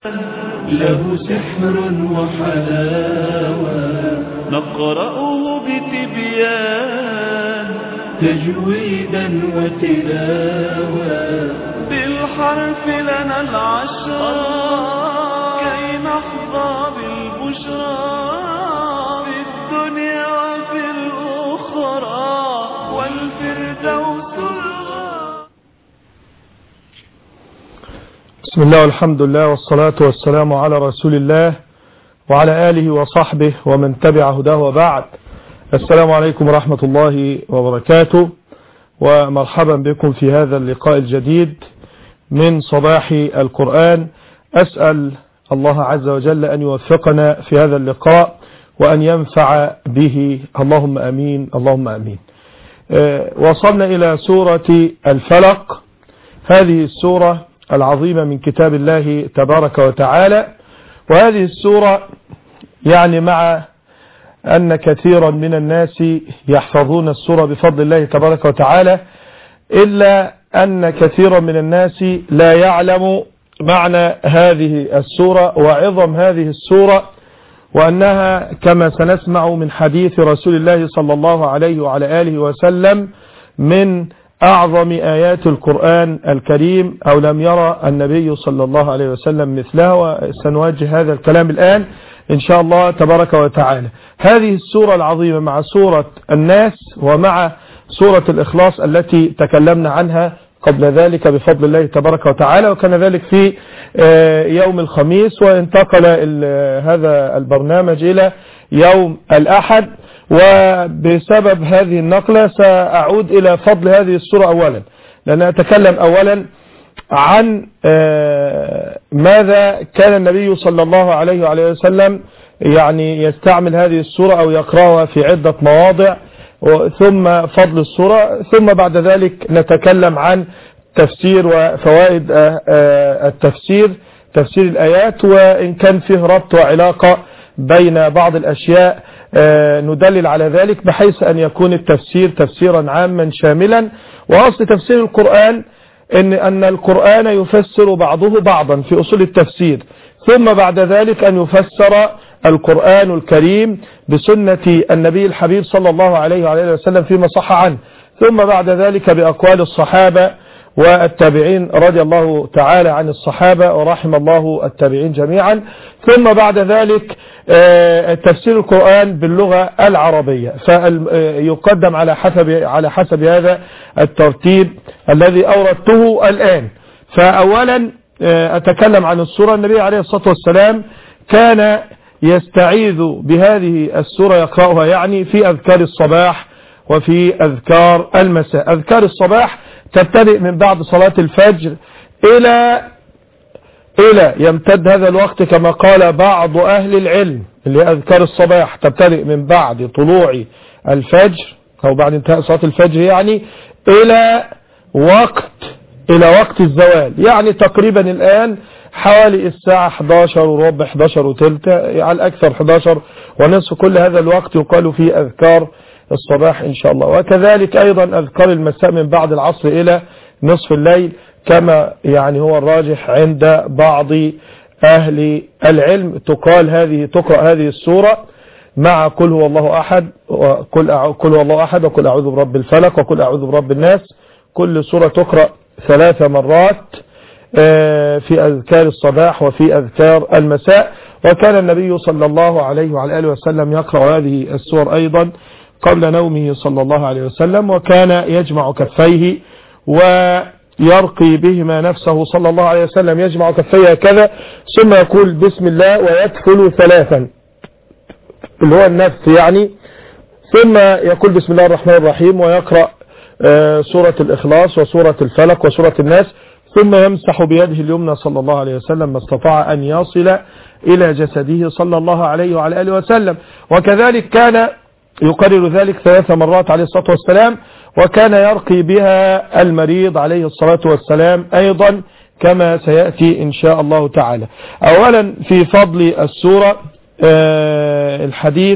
له سحر وحلاوة نقرأه بتبيان تجويدا وتلاوة بالحرف لنا العشرة كي نحظى بالبشرى في الدنيا وفي الأخرى والفردوس بسم الله والحمد لله والصلاة والسلام على رسول الله وعلى آله وصحبه ومن تبع هداه وبعد. السلام عليكم ورحمة الله وبركاته، ومرحبا بكم في هذا اللقاء الجديد من صباح القرآن. أسأل الله عز وجل أن يوفقنا في هذا اللقاء وأن ينفع به، اللهم أمين اللهم أمين. وصلنا إلى سورة الفلق، هذه السورة العظيمة من كتاب الله تبارك وتعالى. وهذه السورة يعني مع أن كثيرا من الناس يحفظون السورة بفضل الله تبارك وتعالى، إلا أن كثيرا من الناس لا يعلم معنى هذه السورة وعظم هذه السورة، وأنها كما سنسمع من حديث رسول الله صلى الله عليه وعلى آله وسلم من أعظم آيات القرآن الكريم، أو لم يرى النبي صلى الله عليه وسلم مثلها. وسنواجه هذا الكلام الآن إن شاء الله تبارك وتعالى. هذه السورة العظيمة مع سورة الناس ومع سورة الإخلاص التي تكلمنا عنها قبل ذلك بفضل الله تبارك وتعالى، وكان ذلك في يوم الخميس، وانتقل هذا البرنامج إلى يوم الأحد. وبسبب هذه النقلة سأعود إلى فضل هذه السورة أولا، لأن أتكلم أولا عن ماذا كان النبي صلى الله عليه وعليه وسلم يعني يستعمل هذه السورة أو يقرأها في عدة مواضع، ثم فضل السورة، ثم بعد ذلك نتكلم عن تفسير وفوائد التفسير، تفسير الآيات، وإن كان فيه ربط وعلاقة بين بعض الأشياء ندلل على ذلك، بحيث أن يكون التفسير تفسيرا عاما شاملا. وأصل تفسير القرآن أن القرآن يفسر بعضه بعضا في أصول التفسير، ثم بعد ذلك أن يفسر القرآن الكريم بسنة النبي الحبيب صلى الله عليه وعلى آله وسلم فيما صح عنه، ثم بعد ذلك بأقوال الصحابة والتابعين رضي الله تعالى عن الصحابة ورحم الله التابعين جميعا، ثم بعد ذلك تفسير القرآن باللغة العربية، فيقدم على حسب هذا الترتيب الذي أوردته الآن. فأولا أتكلم عن السورة. النبي عليه الصلاة والسلام كان يستعيذ بهذه السورة، يقرأها يعني في أذكار الصباح وفي أذكار المساء. أذكار الصباح تبتدئ من بعد صلاة الفجر إلى يمتد هذا الوقت كما قال بعض أهل العلم، اللي أذكار الصباح تبتدئ من بعد طلوع الفجر أو بعد انتهاء صلاة الفجر يعني إلى وقت الزوال، يعني تقريبا الآن حوالي الساعة 11 وربع 11 وثلث على الأكثر 11 ونصف، كل هذا الوقت يقال فيه أذكار الصباح إن شاء الله. وكذلك أيضا أذكار المساء من بعد العصر إلى نصف الليل، كما يعني هو الراجح عند بعض أهل العلم. تقرأ هذه السورة مع قل هو الله أحد وقل هو الله أحد وقل أعوذ برب الفلق وقل أعوذ برب الناس. كل سورة تقرأ 3 مرات في أذكار الصباح وفي أذكار المساء. وكان النبي صلى الله عليه وعلى آله وسلم يقرأ هذه السور أيضا قبل نومه صلى الله عليه وسلم، وكان يجمع كفيه ويرقي بهما نفسه صلى الله عليه وسلم، يجمع كفيه هكذا ثم يقول بسم الله ويكفل 3 اللي هو النفس يعني، ثم يقول بسم الله الرحمن الرحيم ويقرأ سورة الإخلاص وسورة الفلق وسورة الناس، ثم يمسح بيده اليمنى صلى الله عليه وسلم ما استطاع أن يصل إلى جسده صلى الله عليه وعلى آله وسلم. وكذلك كان يقرر ذلك 3 مرات عليه الصلاة والسلام، وكان يرقي بها المريض عليه الصلاة والسلام أيضا كما سيأتي إن شاء الله تعالى. أولا في فضل السورة الحديث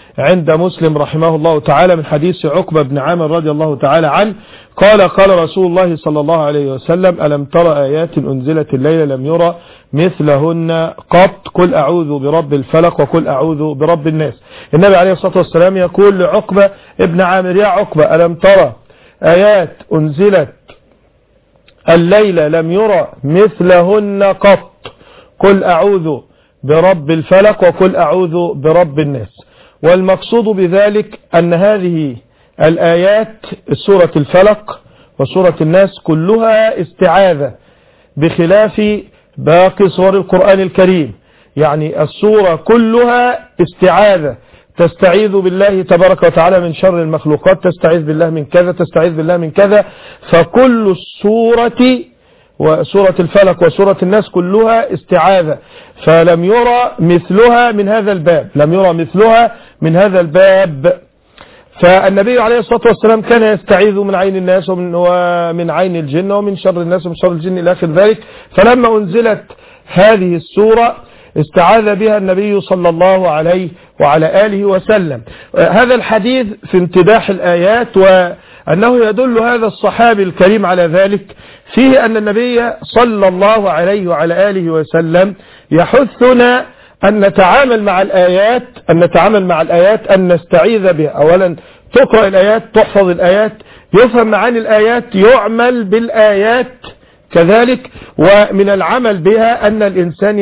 عند مسلم رحمه الله تعالى من حديث عقبة بن عامر رضي الله تعالى عنه قال رسول الله صلى الله عليه وسلم: ألم ترى آيات أنزلت الليلة لم يرى مثلهن قط، قل أعوذ برب الفلق وقل أعوذ برب الناس. النبي عليه الصلاة والسلام يقول لعقبة ابن عامر: يا عقبة، ألم ترى آيات أنزلت الليلة لم يرى مثلهن قط، قل أعوذ برب الفلق وقل أعوذ برب الناس. والمقصود بذلك أن هذه الآيات سورة الفلق وسورة الناس كلها استعاذة، بخلاف باقي سور القرآن الكريم. يعني السورة كلها استعاذة، تستعيذ بالله تبارك وتعالى من شر المخلوقات، تستعيذ بالله من كذا، تستعيذ بالله من كذا. فكل السورة وسورة الفلق وسورة الناس كلها استعاذة، فلم يرى مثلها من هذا الباب، لم يرى مثلها من هذا الباب. فالنبي عليه الصلاة والسلام كان يستعيذ من عين الناس ومن عين الجن ومن شر الناس ومن شر الجن إلى آخر ذلك. فلما أنزلت هذه السورة استعاذ بها النبي صلى الله عليه وعلى آله وسلم. هذا الحديث في امتداح الآيات، وأنه يدل هذا الصحابي الكريم على ذلك، فيه أن النبي صلى الله عليه وعلى آله وسلم يحثنا أن نتعامل مع الآيات، أن نستعيذ بها. أولا تقرأ الآيات، تحفظ الآيات، يفهم معاني الآيات، يعمل بالآيات كذلك. ومن العمل بها أن الإنسان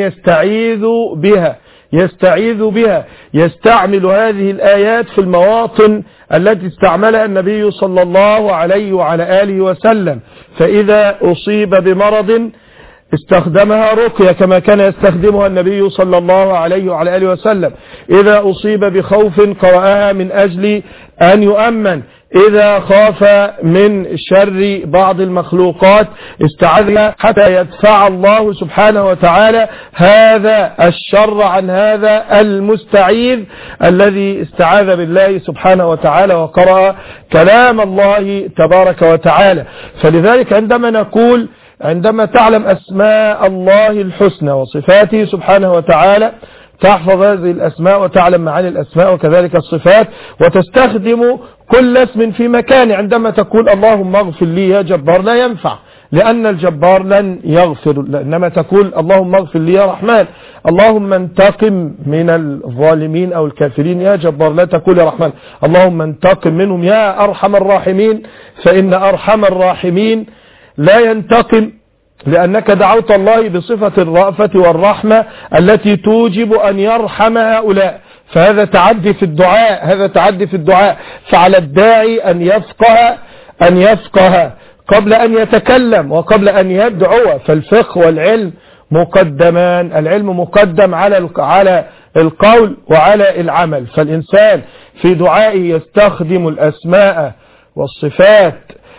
يستعيذ بها، يستعمل هذه الآيات في المواطن التي استعملها النبي صلى الله عليه وعلى آله وسلم. فإذا أصيب بمرض استخدمها رقية كما كان يستخدمها النبي صلى الله عليه وعلى آله وسلم. إذا أصيب بخوف قرأها من أجل أن يؤمن. إذا خاف من شر بعض المخلوقات استعاذ حتى يدفع الله سبحانه وتعالى هذا الشر عن هذا المستعيذ الذي استعاذ بالله سبحانه وتعالى وقرأ كلام الله تبارك وتعالى. فلذلك عندما تعلم أسماء الله الحسنى وصفاته سبحانه وتعالى، تحفظ هذه الأسماء وتعلم معاني الأسماء وكذلك الصفات، وتستخدم كل اسم في مكانه. عندما تقول اللهم اغفر لي يا جبار لا ينفع، لأن الجبار لن يغفر، إنما تقول اللهم اغفر لي يا رحمن. اللهم انتقم من الظالمين أو الكافرين يا جبار، لا تقول يا رحمن اللهم انتقم منهم يا أرحم الراحمين، فإن أرحم الراحمين لا ينتقم، لأنك دعوت الله بصفة الرأفة والرحمة التي توجب أن يرحم هؤلاء. فهذا تعدي في الدعاء، فعلى الداعي أن يفقه قبل أن يتكلم وقبل أن يدعو. فالفقه والعلم مقدمان، العلم مقدم على القول وعلى العمل. فالإنسان في دعائه يستخدم الأسماء والصفات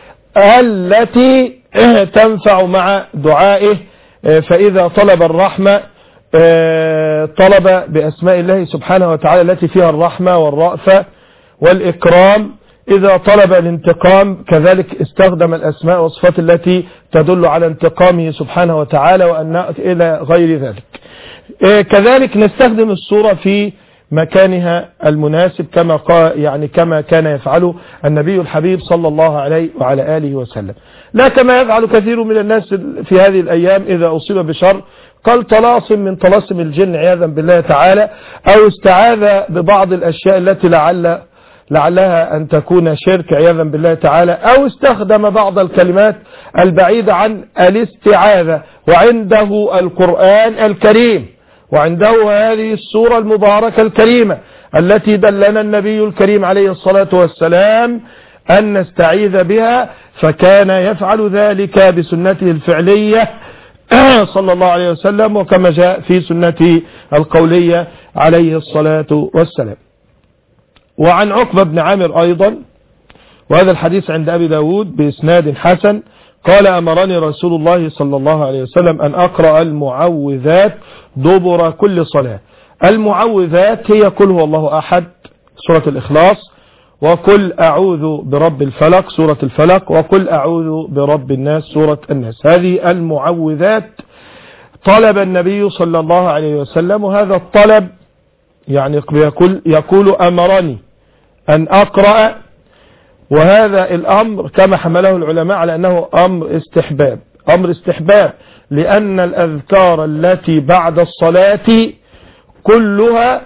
التي تنفع مع دعائه. فإذا طلب الرحمة طلب بأسماء الله سبحانه وتعالى التي فيها الرحمة والرأفة والإكرام. إذا طلب الانتقام كذلك استخدم الأسماء والصفات التي تدل على انتقامه سبحانه وتعالى وأن إلى غير ذلك. كذلك نستخدم السورة في مكانها المناسب كما كان يفعله النبي الحبيب صلى الله عليه وعلى آله وسلم، لا كما يفعل كثير من الناس في هذه الأيام. إذا أصيب بشر قال طلاسم من طلاسم الجن عياذا بالله تعالى، أو استعاذ ببعض الأشياء التي لعلها أن تكون شرك عياذا بالله تعالى، أو استخدم بعض الكلمات البعيدة عن الاستعاذة. وعنده القرآن الكريم، وعنده هذه السورة المباركة الكريمة التي دلنا النبي الكريم عليه الصلاة والسلام أن نستعيذ بها، فكان يفعل ذلك بسنته الفعلية صلى الله عليه وسلم، وكما جاء في سنته القولية عليه الصلاة والسلام. وعن عقبة بن عامر أيضا، وهذا الحديث عند أبي داود بإسناد حسن، قال أمرني رسول الله صلى الله عليه وسلم أن أقرأ المعوذات دبر كل صلاة. المعوذات هي قل هو الله أحد سورة الإخلاص، وقل أعوذ برب الفلق سورة الفلق، وقل أعوذ برب الناس سورة الناس. هذه المعوذات طلب النبي صلى الله عليه وسلم، وهذا الطلب يعني يقول أمرني أن أقرأ، وهذا الأمر كما حمله العلماء على أنه أمر استحباب، لأن الأذكار التي بعد الصلاة كلها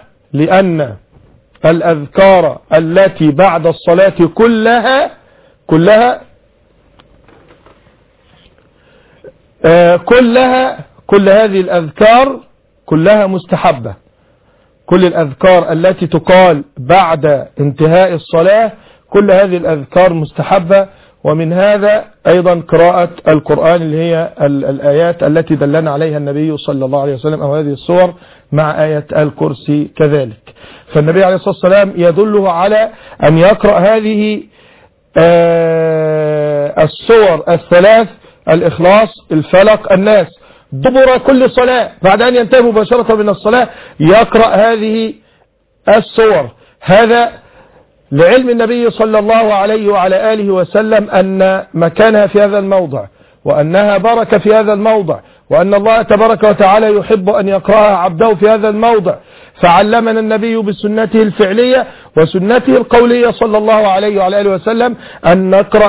كل هذه الأذكار كلها مستحبة. كل الأذكار التي تقال بعد انتهاء الصلاة كل هذه الأذكار مستحبة، ومن هذا أيضا قراءة القرآن اللي هي الآيات التي دلنا عليها النبي صلى الله عليه وسلم، أو هذه السور مع آية الكرسي كذلك. فالنبي عليه الصلاة والسلام يدله على أن يقرأ هذه السور الثلاث: الإخلاص، الفلق، الناس، دبر كل صلاة. بعد أن ينتهي مباشرة من الصلاة يقرأ هذه السور. هذا لعلم النبي صلى الله عليه وعلى آله وسلم أن مكانها في هذا الموضع، وأنها بركة في هذا الموضع، وأن الله تبارك وتعالى يحب أن يقرأها عبده في هذا الموضع. فعلمنا النبي بسنته الفعلية وسنته القولية صلى الله عليه وعلى آله وسلم أن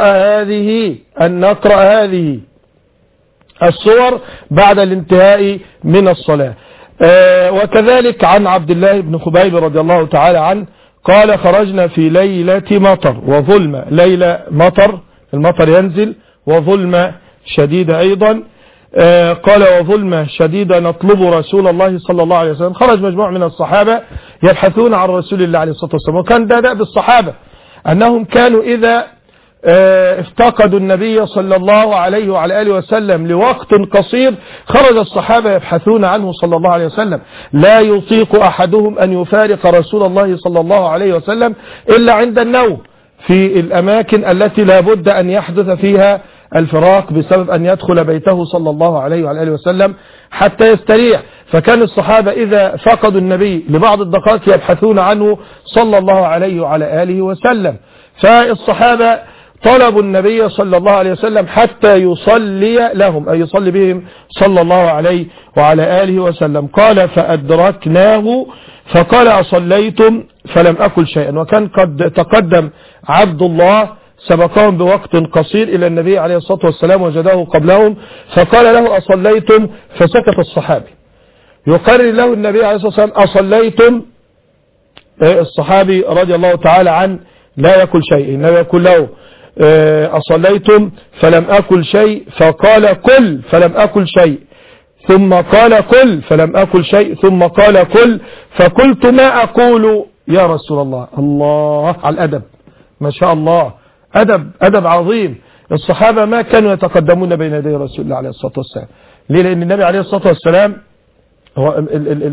نقرأ هذه السور بعد الانتهاء من الصلاة. وكذلك عن عبد الله بن خبيب رضي الله تعالى عنه قال: خرجنا في ليلة مطر وظلمة. ليلة مطر، المطر ينزل، وظلمة شديدة أيضا. قال: وظلمة شديدة نطلب رسول الله صلى الله عليه وسلم. خرج مجموعة من الصحابة يبحثون عن رسول الله عليه الصلاة والسلام. وكان ده بالصحابة أنهم كانوا إذا افتقدوا النبي صلى الله عليه وعلى آله وسلم لوقت قصير خرج الصحابة يبحثون عنه صلى الله عليه وسلم. لا يطيق أحدهم أن يفارق رسول الله صلى الله عليه وسلم إلا عند النوم، في الأماكن التي لا بد أن يحدث فيها الفراق بسبب أن يدخل بيته صلى الله عليه وعلى آله وسلم حتى يستريح. فكان الصحابة إذا فقدوا النبي لبعض الدقائق يبحثون عنه صلى الله عليه وعلى آله وسلم. فالصحابة طلبوا النبي صلى الله عليه وسلم حتى يصلي لهم، أي يصلي بهم صلى الله عليه وعلى آله وسلم. قال: فأدركناه فقال: أصليتم؟ فلم أكل شيئا. وكان قد تقدم عبد الله سبقهم بوقت قصير إلى النبي عليه الصلاة والسلام وجده قبلهم، فقال له: أصليتم؟ فسكت الصحابي. يقرر له النبي عليه الصلاة والسلام: أصليتم؟ الصحابي رضي الله تعالى عنه لا يأكل شيء. النبي يقول له: أصليتم؟ فلم أكل شيء. فقال: كل، فلم أكل شيء. ثم قال: كل، فلم أكل شيء. ثم قال: كل. فقلت: ما أقول يا رسول الله؟ الله على الأدب، ما شاء الله، أدب عظيم. الصحابة ما كانوا يتقدمون بين يدي رسول الله عليه الصلاة والسلام. ليه؟ لأن النبي عليه الصلاة والسلام هو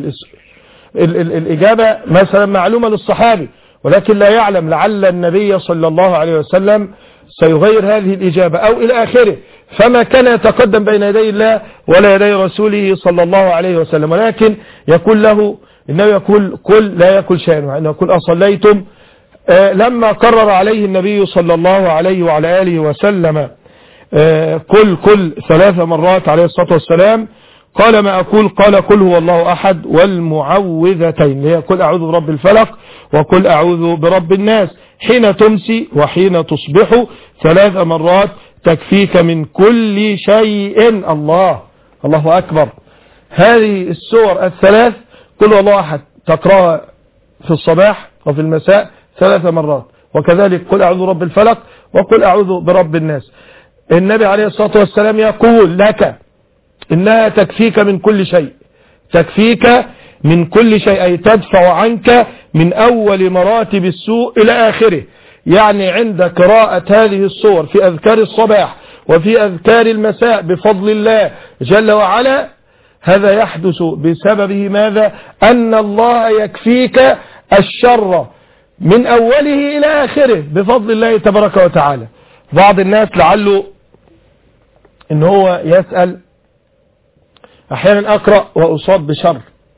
الإجابة مثلا معلومة للصحابي، ولكن لا يعلم لعل النبي صلى الله عليه وسلم سيغير هذه الإجابة أو إلى آخره. فما كان يتقدم بين يدي الله ولا يدي رسوله صلى الله عليه وسلم، ولكن يقول له النبي يقول: كل، لا يأكل شيئا. وإنه يقول: أصليتم؟ لما قرر عليه النبي صلى الله عليه وعلى آله وسلم كل 3 مرات عليه الصلاة والسلام، قال: ما أقول؟ قال: قل هو الله أحد والمعوذتين، هي قل أعوذ برب الفلق وقل أعوذ برب الناس، حين تمسي وحين تصبح 3 مرات تكفيك من كل شيء. الله أكبر. هذه السور الثلاث قل هو الله أحد تقرأها في الصباح وفي المساء 3 مرات، وكذلك قل أعوذ برب الفلق وقل أعوذ برب الناس. النبي عليه الصلاة والسلام يقول لك إنها تكفيك من كل شيء، تكفيك من كل شيء، أي تدفع عنك من أول مراتب السوء إلى آخره. يعني عند قراءة هذه السور في أذكار الصباح وفي أذكار المساء بفضل الله جل وعلا، هذا يحدث بسببه ماذا؟ أن الله يكفيك الشر من أوله إلى آخره بفضل الله تبارك وتعالى. بعض الناس لعله إن هو يسأل: أحيانا أقرأ وأصاب بشر،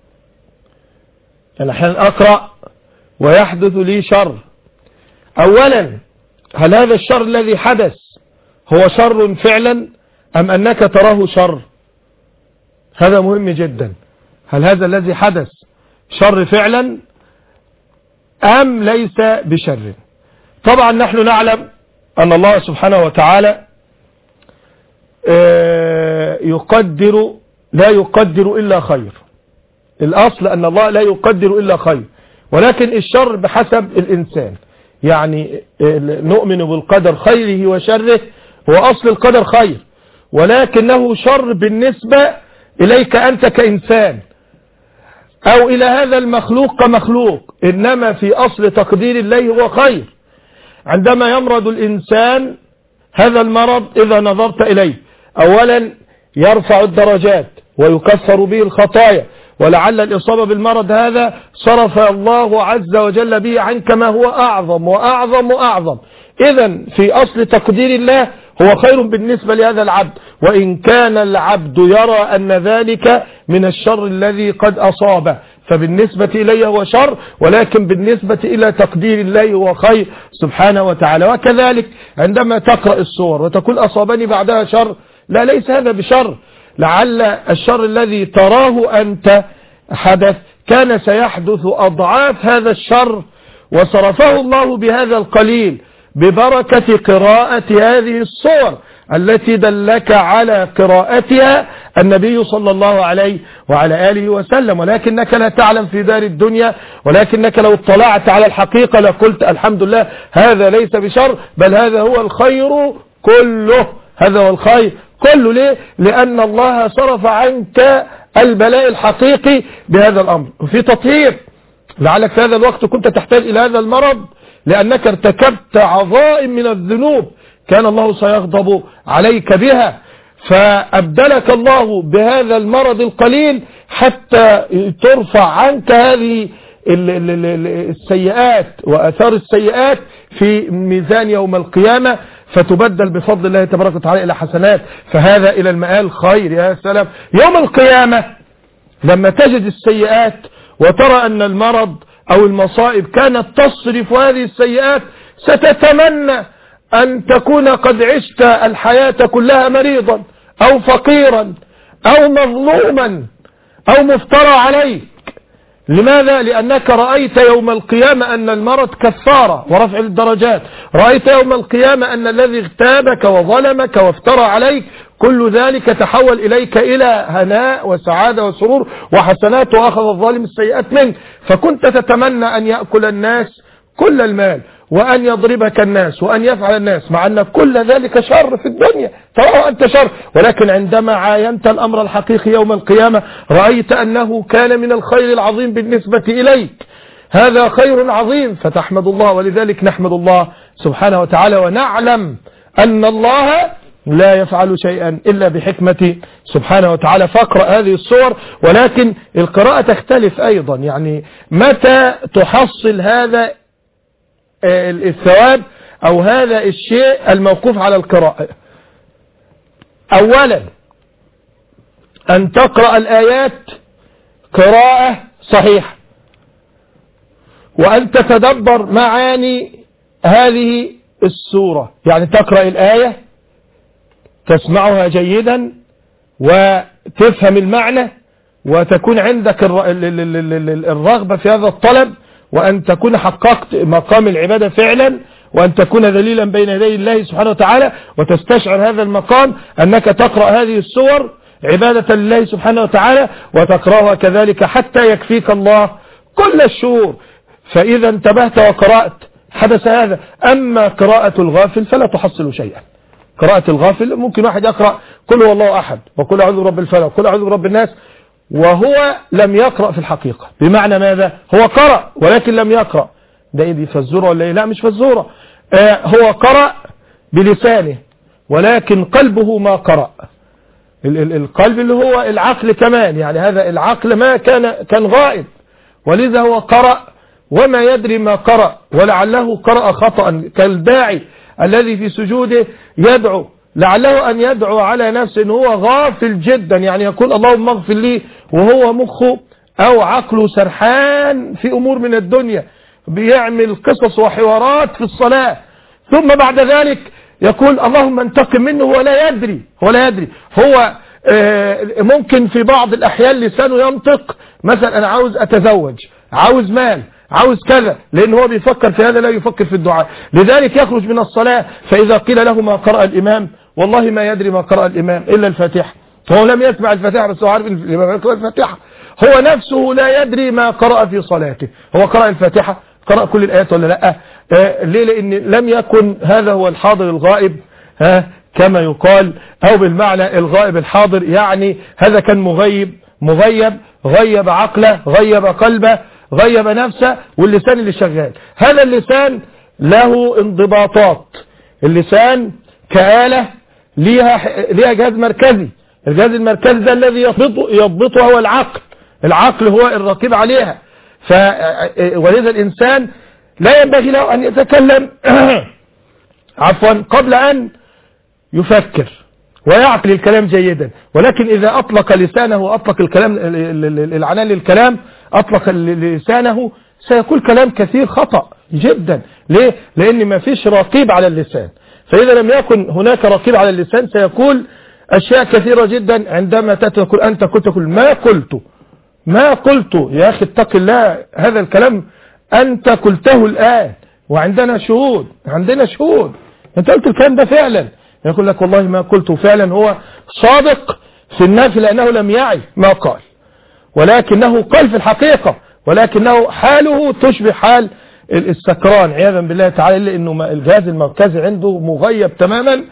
يعني أحيانا أقرأ ويحدث لي شر. أولا، هل هذا الشر الذي حدث هو شر فعلا أم أنك تراه شر؟ هذا مهم جدا. هل هذا الذي حدث شر فعلا أم ليس بشر؟ طبعا نحن نعلم أن الله سبحانه وتعالى لا يقدر إلا خير. الأصل أن الله لا يقدر إلا خير، ولكن الشر بحسب الإنسان. يعني نؤمن بالقدر خيره وشره، وأصل القدر خير، ولكنه شر بالنسبة إليك أنت كإنسان أو إلى هذا المخلوق كمخلوق، إنما في أصل تقدير الله هو خير. عندما يمرض الإنسان هذا المرض إذا نظرت إليه أولا يرفع الدرجات ويكفر به الخطايا، ولعل الإصابة بالمرض هذا صرف الله عز وجل به عنك ما هو أعظم وأعظم وأعظم. إذن في أصل تقدير الله هو خير بالنسبة لهذا العبد، وإن كان العبد يرى أن ذلك من الشر الذي قد أصابه، فبالنسبة إليه هو شر، ولكن بالنسبة إلى تقدير الله هو خير سبحانه وتعالى. وكذلك عندما تقرأ السور وتقول أصابني بعدها شر، لا، ليس هذا بشر. لعل الشر الذي تراه أنت حدث كان سيحدث أضعاف هذا الشر، وصرفه الله بهذا القليل ببركة قراءة هذه الصور التي دلك على قراءتها النبي صلى الله عليه وعلى آله وسلم. ولكنك لا تعلم في دار الدنيا، ولكنك لو اطلعت على الحقيقة لقلت الحمد لله هذا ليس بشر، بل هذا هو الخير كله، هذا هو الخير كله. ليه؟ لأن الله صرف عنك البلاء الحقيقي بهذا الأمر. وفي تطهير، لعلك في هذا الوقت كنت تحتاج إلى هذا المرض لأنك ارتكبت عظائم من الذنوب كان الله سيغضب عليك بها، فأبدلك الله بهذا المرض القليل حتى ترفع عنك هذه السيئات وآثار السيئات في ميزان يوم القيامة، فتبدل بفضل الله تبارك وتعالى إلى حسنات، فهذا إلى المآل خير. يا سلام يوم القيامة لما تجد السيئات وترى أن المرض أو المصائب كانت تصرف هذه السيئات، ستتمنى أن تكون قد عشت الحياة كلها مريضا أو فقيرا أو مظلوما أو مفترى عليك. لماذا؟ لأنك رأيت يوم القيامة أن المرض كفارة ورفع الدرجات، رأيت يوم القيامة أن الذي اغتابك وظلمك وافترى عليك كل ذلك تحول إليك إلى هناء وسعادة وسرور وحسنات، وأخذ الظالم السيئات منك، فكنت تتمنى أن يأكل الناس كل المال وأن يضربك الناس وأن يفعل الناس، مع أن كل ذلك شر في الدنيا تراه أنت شر، ولكن عندما عاينت الأمر الحقيقي يوم القيامة رأيت أنه كان من الخير العظيم بالنسبة إليك، هذا خير عظيم، فتحمد الله. ولذلك نحمد الله سبحانه وتعالى ونعلم أن الله لا يفعل شيئا إلا بحكمة سبحانه وتعالى. فاقرأ هذه الصور، ولكن القراءة تختلف أيضا. يعني متى تحصل هذا الثواب أو هذا الشيء الموقوف على القراءة؟ أولا أن تقرأ الآيات قراءة صحيحة، وأن تتدبر معاني هذه السورة، يعني تقرأ الآية تسمعها جيدا وتفهم المعنى وتكون عندك الرغبة في هذا الطلب، وأن تكون حققت مقام العبادة فعلا، وأن تكون ذليلا بين يدي الله سبحانه وتعالى، وتستشعر هذا المقام أنك تقرأ هذه السور عبادة لله سبحانه وتعالى، وتقرأها كذلك حتى يكفيك الله كل الشهور. فإذا انتبهت وقرأت حدث هذا. أما قراءة الغافل فلا تحصل شيئا. قراءة الغافل ممكن واحد يقرأ قل هو الله أحد وقل أعوذ برب الفلق وقل أعوذ برب الناس وهو لم يقرأ في الحقيقة. بمعنى ماذا؟ هو قرأ ولكن لم يقرأ. ده إيه دي فزورة ولا إيه؟ لا مش فزورة. هو قرأ بلسانه ولكن قلبه ما قرأ. القلب اللي هو العقل كمان، يعني هذا العقل ما كان غائب، ولذا هو قرأ وما يدري ما قرأ، ولعله قرأ خطأ كالداعي الذي في سجوده يدعو، لعله أن يدعو على نفسه هو غافل جدا، يعني يقول اللهم اغفر لي وهو مخه أو عقله سرحان في أمور من الدنيا، بيعمل قصص وحوارات في الصلاة، ثم بعد ذلك يقول اللهم انتقم منه ولا يدري. هو ممكن في بعض الأحيان لسانه ينطق مثلا أنا عاوز أتزوج، عاوز مال، عاوز كذا، لأن هو بيفكر في هذا لا يفكر في الدعاء. لذلك يخرج من الصلاة فإذا قيل له ما قرأ الإمام والله ما يدري ما قرأ الإمام إلا الفاتحة. هو لم يسمع الفاتحة بس هو عارف الإمام يقرأ الفاتحة. هو نفسه لا يدري ما قرأ في صلاته. هو قرأ الفاتحة، قرأ كل الآيات ولا لا؟ ليه؟ لأن لم يكن هذا هو الحاضر الغائب كما يقال، أو بالمعنى الغائب الحاضر، يعني هذا كان مغيب، غيب عقله، غيب قلبه، غيب نفسه، واللسان اللي شغال. هذا اللسان له انضباطات. اللسان كآلة ليها جهاز مركزي. الجهاز المركزي ده الذي يضبطه هو العقل هو الرقيب عليها. ولذا الإنسان لا ينبغي له أن يتكلم عفوا قبل أن يفكر ويعقل الكلام جيدا، ولكن إذا أطلق لسانه وأطلق الكلام العنان للكلام، أطلق لسانه سيقول كلام كثير خطأ جدا. ليه؟ لأن ما فيش رقيب على اللسان. فإذا لم يكن هناك رقيب على اللسان سيقول أشياء كثيرة جدا. عندما تقول أنت كنت تقول ما قلت يا أخي اتق الله، هذا الكلام أنت قلته الآن وعندنا شهود، أنت قلت الكلام ده فعلا. يقول لك والله ما قلته فعلا. هو صادق في النفي لأنه لم يعي ما قال، ولكنه قال في الحقيقة، ولكنه حاله تشبه حال السكران عياذا بالله تعالى، إلا أنه الجهاز المركزي عنده مغيب تماما.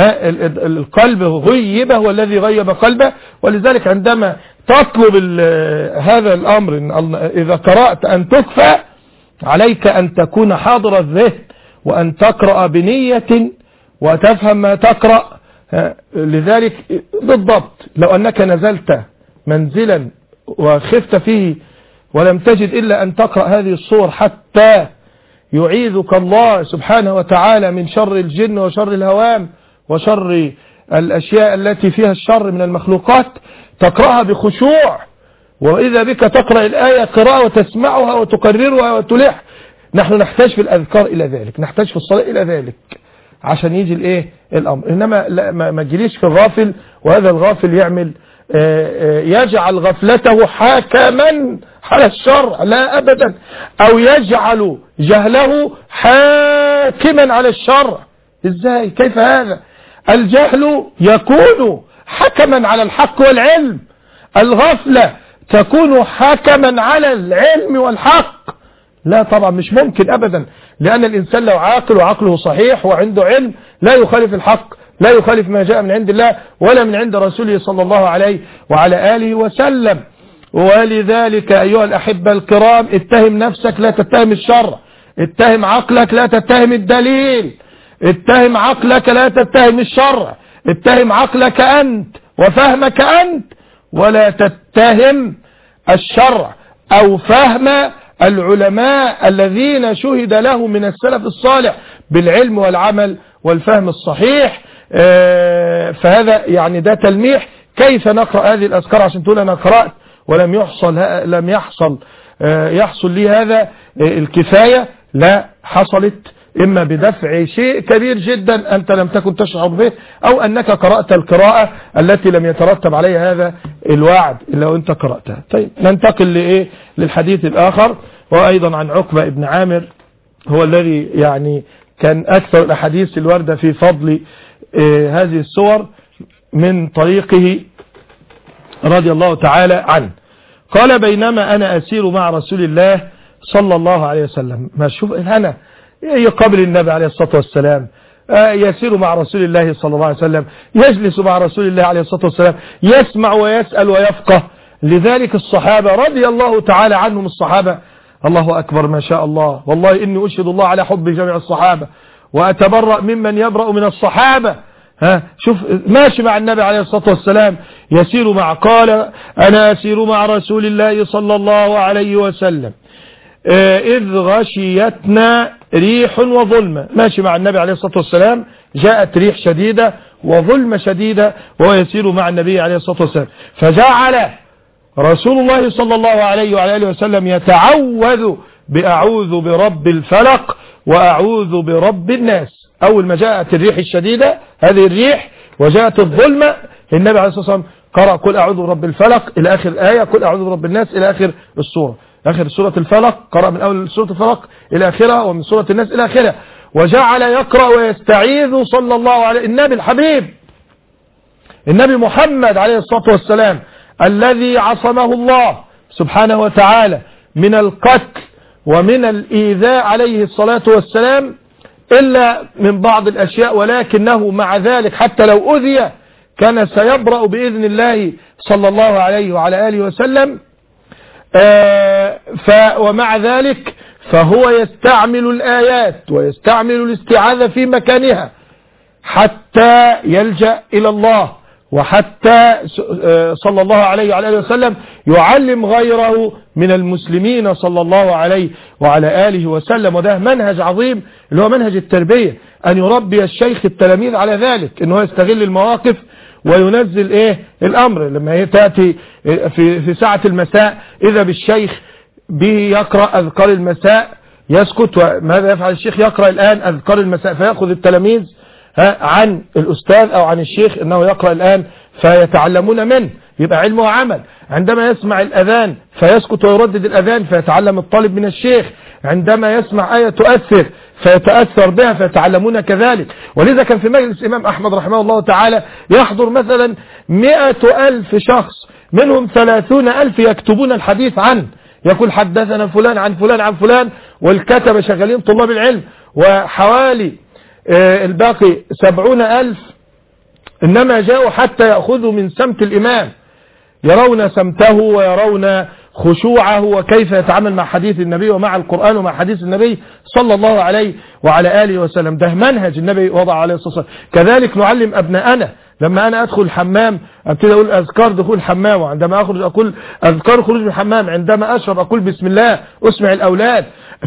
القلب غيب، هو الذي غيب قلبه. ولذلك عندما تطلب هذا الأمر إذا قرأت أن تكفى، عليك أن تكون حاضر الذهن وأن تقرأ بنية وتفهم ما تقرأ. لذلك بالضبط لو أنك نزلت منزلا وخفت فيه ولم تجد إلا أن تقرأ هذه الصور حتى يعيذك الله سبحانه وتعالى من شر الجن وشر الهوام وشر الأشياء التي فيها الشر من المخلوقات، تقرأها بخشوع، وإذا بك تقرأ الآية قراءة وتسمعها وتكررها وتلح. نحن نحتاج في الأذكار إلى ذلك، نحتاج في الصلاة إلى ذلك عشان يجي الأمر. إنما ما تجريش في الغافل، وهذا الغافل يجعل غفلته حاكما على الشر، لا أبدا، أو يجعل جهله حاكما على الشر. إزاي؟ كيف هذا؟ الجهل يكون حكما على الحق والعلم، الغفلة تكون حكما على العلم والحق. لا طبعا مش ممكن أبدا، لأن الإنسان لو عاقل وعقله صحيح وعنده علم لا يخالف الحق، لا يخالف ما جاء من عند الله ولا من عند رسوله صلى الله عليه وعلى آله وسلم. ولذلك أيها الأحبة الكرام، اتهم نفسك لا تتهم الشرع، اتهم عقلك لا تتهم الدليل، اتهم عقلك لا تتهم الشرع، اتهم عقلك أنت وفهمك أنت، ولا تتهم الشرع أو فهم العلماء الذين شهد له من السلف الصالح بالعلم والعمل والفهم الصحيح. فهذا يعني ده تلميح كيف نقرأ هذه الأذكار، عشان تقول أنا قرأت ولم يحصل لي هذا الكفاية. لا، حصلت إما بدفع شيء كبير جدا أنت لم تكن تشعر به، أو أنك قرأت القراءة التي لم يترتب عليها هذا الوعد إلا أنت قرأتها. طيب ننتقل للحديث الآخر، وأيضا عن عقبة ابن عامر، هو الذي يعني كان أكثر الأحاديث الواردة في فضل هذه السور من طريقه رضي الله تعالى عنه. قال بينما أنا أسير مع رسول الله صلى الله عليه وسلم. ما شوف أنا قبل النبي عليه الصلاة والسلام يسير مع رسول الله صلى الله عليه وسلم، يجلس مع رسول الله عليه الصلاة والسلام، يسمع ويسأل ويفقه. لذلك الصحابة رضي الله تعالى عنهم، الصحابة الله أكبر ما شاء الله، والله إني أشهد الله على حب جميع الصحابة وأتبرأ ممن يبرأ من الصحابة. شوف ماشي مع النبي عليه الصلاة والسلام يسير مع، قال أنا أسير مع رسول الله صلى الله عليه وسلم إذ غشيتنا ريح وظلمة. ماشي مع النبي عليه الصلاة والسلام، جاءت ريح شديدة وظلمة شديدة وهو يسير مع النبي عليه الصلاة والسلام، فجعل رسول الله صلى الله عليه وعلى آله وسلم يتعوذ بأعوذ برب الفلق وأعوذ برب الناس. أول ما جاءت الريح الشديدة هذه الريح وجاءت الظلمة، النبي عليه الصلاة والسلام قرأ قل أعوذ برب الفلق إلى آخر الآية، قل أعوذ برب الناس إلى آخر السورة. آخر سورة الفلق، قرأ من أول سورة الفلق إلى آخرها، ومن سورة الناس إلى آخرها، وجعل يقرأ ويستعيذ صلى الله عليه النبي الحبيب النبي محمد عليه الصلاة والسلام الذي عصمه الله سبحانه وتعالى من القتل ومن الإيذاء عليه الصلاة والسلام إلا من بعض الأشياء، ولكنه مع ذلك حتى لو أذي كان سيبرأ بإذن الله صلى الله عليه وعلى آله وسلم. ومع ذلك فهو يستعمل الآيات ويستعمل الاستعاذة في مكانها حتى يلجأ إلى الله، وحتى صلى الله عليه وعلى آله وسلم يعلم غيره من المسلمين صلى الله عليه وعلى آله وسلم. وده منهج عظيم اللي هو منهج التربية، أن يربي الشيخ التلاميذ على ذلك، أنه يستغل المواقف وينزل الأمر. لما تأتي في ساعة المساء إذا بالشيخ به يقرأ أذكار المساء يسكت، وماذا يفعل الشيخ؟ يقرأ الآن أذكار المساء، فيأخذ التلاميذ عن الأستاذ أو عن الشيخ أنه يقرأ الآن فيتعلمون منه، يبقى علم وعمل. عندما يسمع الأذان فيسكت ويردد الأذان فيتعلم الطالب من الشيخ، عندما يسمع آية تؤثر فيتأثر بها فيتعلمون كذلك. ولذا كان في مجلس الإمام أحمد رحمه الله تعالى يحضر مثلا 100,000 شخص، منهم 30,000 يكتبون الحديث عنه، يقول حدثنا فلان عن فلان عن فلان، والكتبة شغالين طلاب العلم، وحوالي الباقي 70,000 إنما جاءوا حتى يأخذوا من سمت الإمام، يرون سمته ويرون خشوعه وكيف يتعامل مع حديث النبي ومع القرآن ومع حديث النبي صلى الله عليه وعلى آله وسلم. ده منهج النبي وضع عليه الصلاة والسلام. كذلك نعلم أبناءنا، لما أنا أدخل الحمام أبتدي أقول أذكار دخول الحمام، وعندما أخرج أقول أذكار خروج من الحمام، عندما أشرب أقول بسم الله، أسمع الأولاد.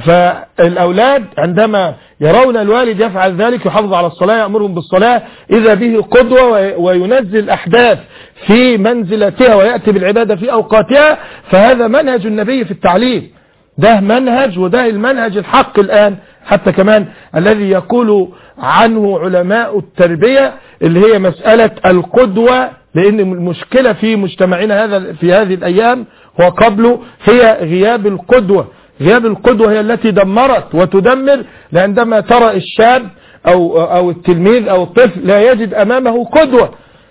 فالأولاد عندما يرون الوالد يفعل ذلك يحافظ على الصلاة، يأمرهم بالصلاة، إذا به قدوة وينزل الأحداث في منزلتها ويأتي بالعبادة في أوقاتها. فهذا منهج النبي في التعليم، ده منهج، وده المنهج الحق الآن حتى كمان الذي يقول عنه علماء التربية اللي هي مسألة القدوة. لأن المشكلة في مجتمعنا هذا في هذه الأيام وقبله هي غياب القدوة. غياب القدوة هي التي دمرت وتدمر، عندما ترى الشاب أو التلميذ أو الطفل لا يجد أمامه قدوة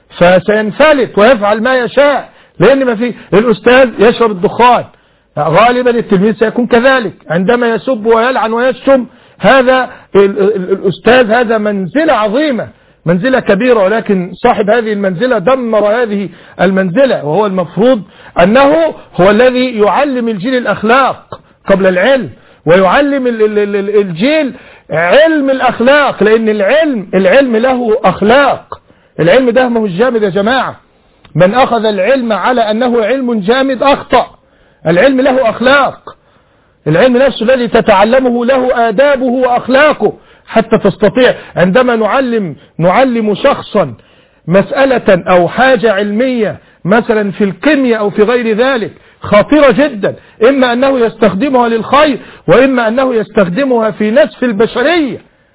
فسينفلت ويفعل ما يشاء، لأن ما في الأستاذ يشرب الدخان، غالبا التلميذ سيكون كذلك. عندما يسب ويلعن ويشتم هذا الأستاذ، هذا منزلة عظيمة، منزلة كبيرة، ولكن صاحب هذه المنزلة دمر هذه المنزلة. وهو المفروض أنه هو الذي يعلم الجيل الأخلاق قبل العلم، ويعلم الجيل علم الأخلاق، لأن العلم له أخلاق. العلم ده ما هو جامد يا جماعة، من أخذ العلم على أنه علم جامد أخطأ. العلم له أخلاق، العلم نفسه الذي تتعلمه له آدابه وأخلاقه حتى تستطيع. عندما نعلم شخصا مسألة أو حاجة علمية مثلا في الكيمياء أو في غير ذلك خطيرة جدا، إما أنه يستخدمها للخير، وإما أنه يستخدمها في نسف البشرية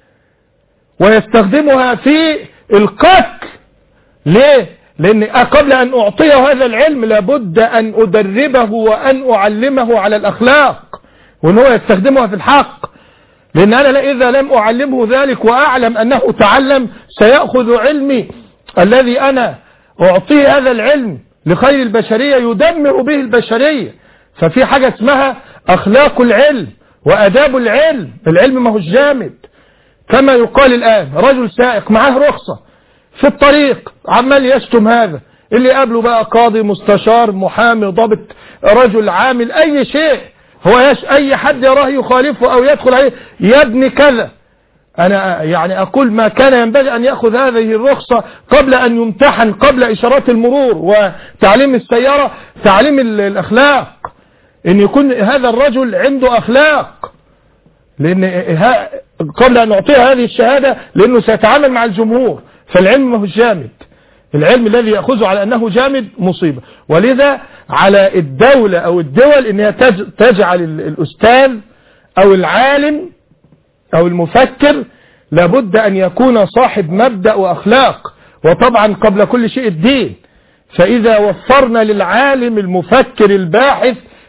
ويستخدمها في القتل. ليه؟ لأن قبل أن أعطيه هذا العلم لابد أن أدربه وأن أعلمه على الأخلاق، وأنه يستخدمها في الحق. لأن أنا إذا لم أعلمه ذلك وأعلم أنه تعلم سيأخذ علمي الذي أنا أعطيه هذا العلم لخير البشرية يدمر به البشرية. ففي حاجة اسمها أخلاق العلم وأداب العلم. العلم ما هو جامد كما يقال الآن. رجل سائق معاه رخصة في الطريق عمال يشتم هذا، اللي قبله بقى قاضي، مستشار، محامي، ضابط، رجل عامل، أي شيء، هو أي حد يراه يخالفه أو يدخل عليه يا ابن كذا. أنا يعني أقول ما كان ينبغي أن يأخذ هذه الرخصة قبل أن يمتحن، قبل إشارات المرور وتعليم السيارة، تعليم الأخلاق، أن يكون هذا الرجل عنده أخلاق، لأن قبل أن نعطيه هذه الشهادة لأنه سيتعامل مع الجمهور. فالعلم ما هو جامد، العلم الذي يأخذه على أنه جامد مصيبة. ولذا على الدولة أو الدول أنها تجعل الأستاذ أو العالم أو المفكر لابد أن يكون صاحب مبدأ وأخلاق، وطبعا قبل كل شيء الدين. فإذا وفرنا للعالم المفكر الباحث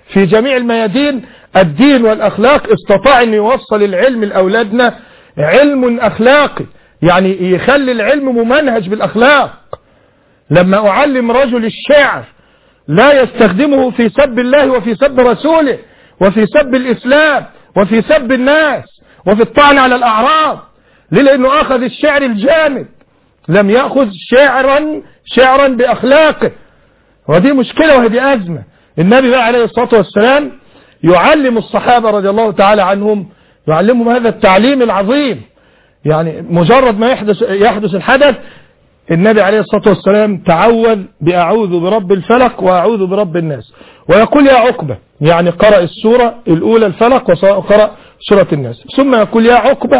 في جميع الميادين الدين والأخلاق استطاع أن يوصل العلم لأولادنا علم أخلاقي، يعني يخلي العلم ممنهج بالأخلاق. لما أعلم رجل الشعر لا يستخدمه في سب الله وفي سب رسوله وفي سب الإسلام وفي سب الناس وفي الطعن على الأعراض، لأنه أخذ الشعر الجامد، لم يأخذ شعرا بأخلاقه، ودي مشكلة وهذه أزمة. النبي عليه الصلاة والسلام يعلم الصحابة رضي الله تعالى عنهم، يعلمهم هذا التعليم العظيم. يعني مجرد ما يحدث الحدث، النبي عليه الصلاة والسلام تعوذ بأعوذ برب الفلق وأعوذ برب الناس، ويقول يا عقبة، يعني قرأ السورة الأولى الفلق وقرأ سورة الناس، ثم يقول يا عقبة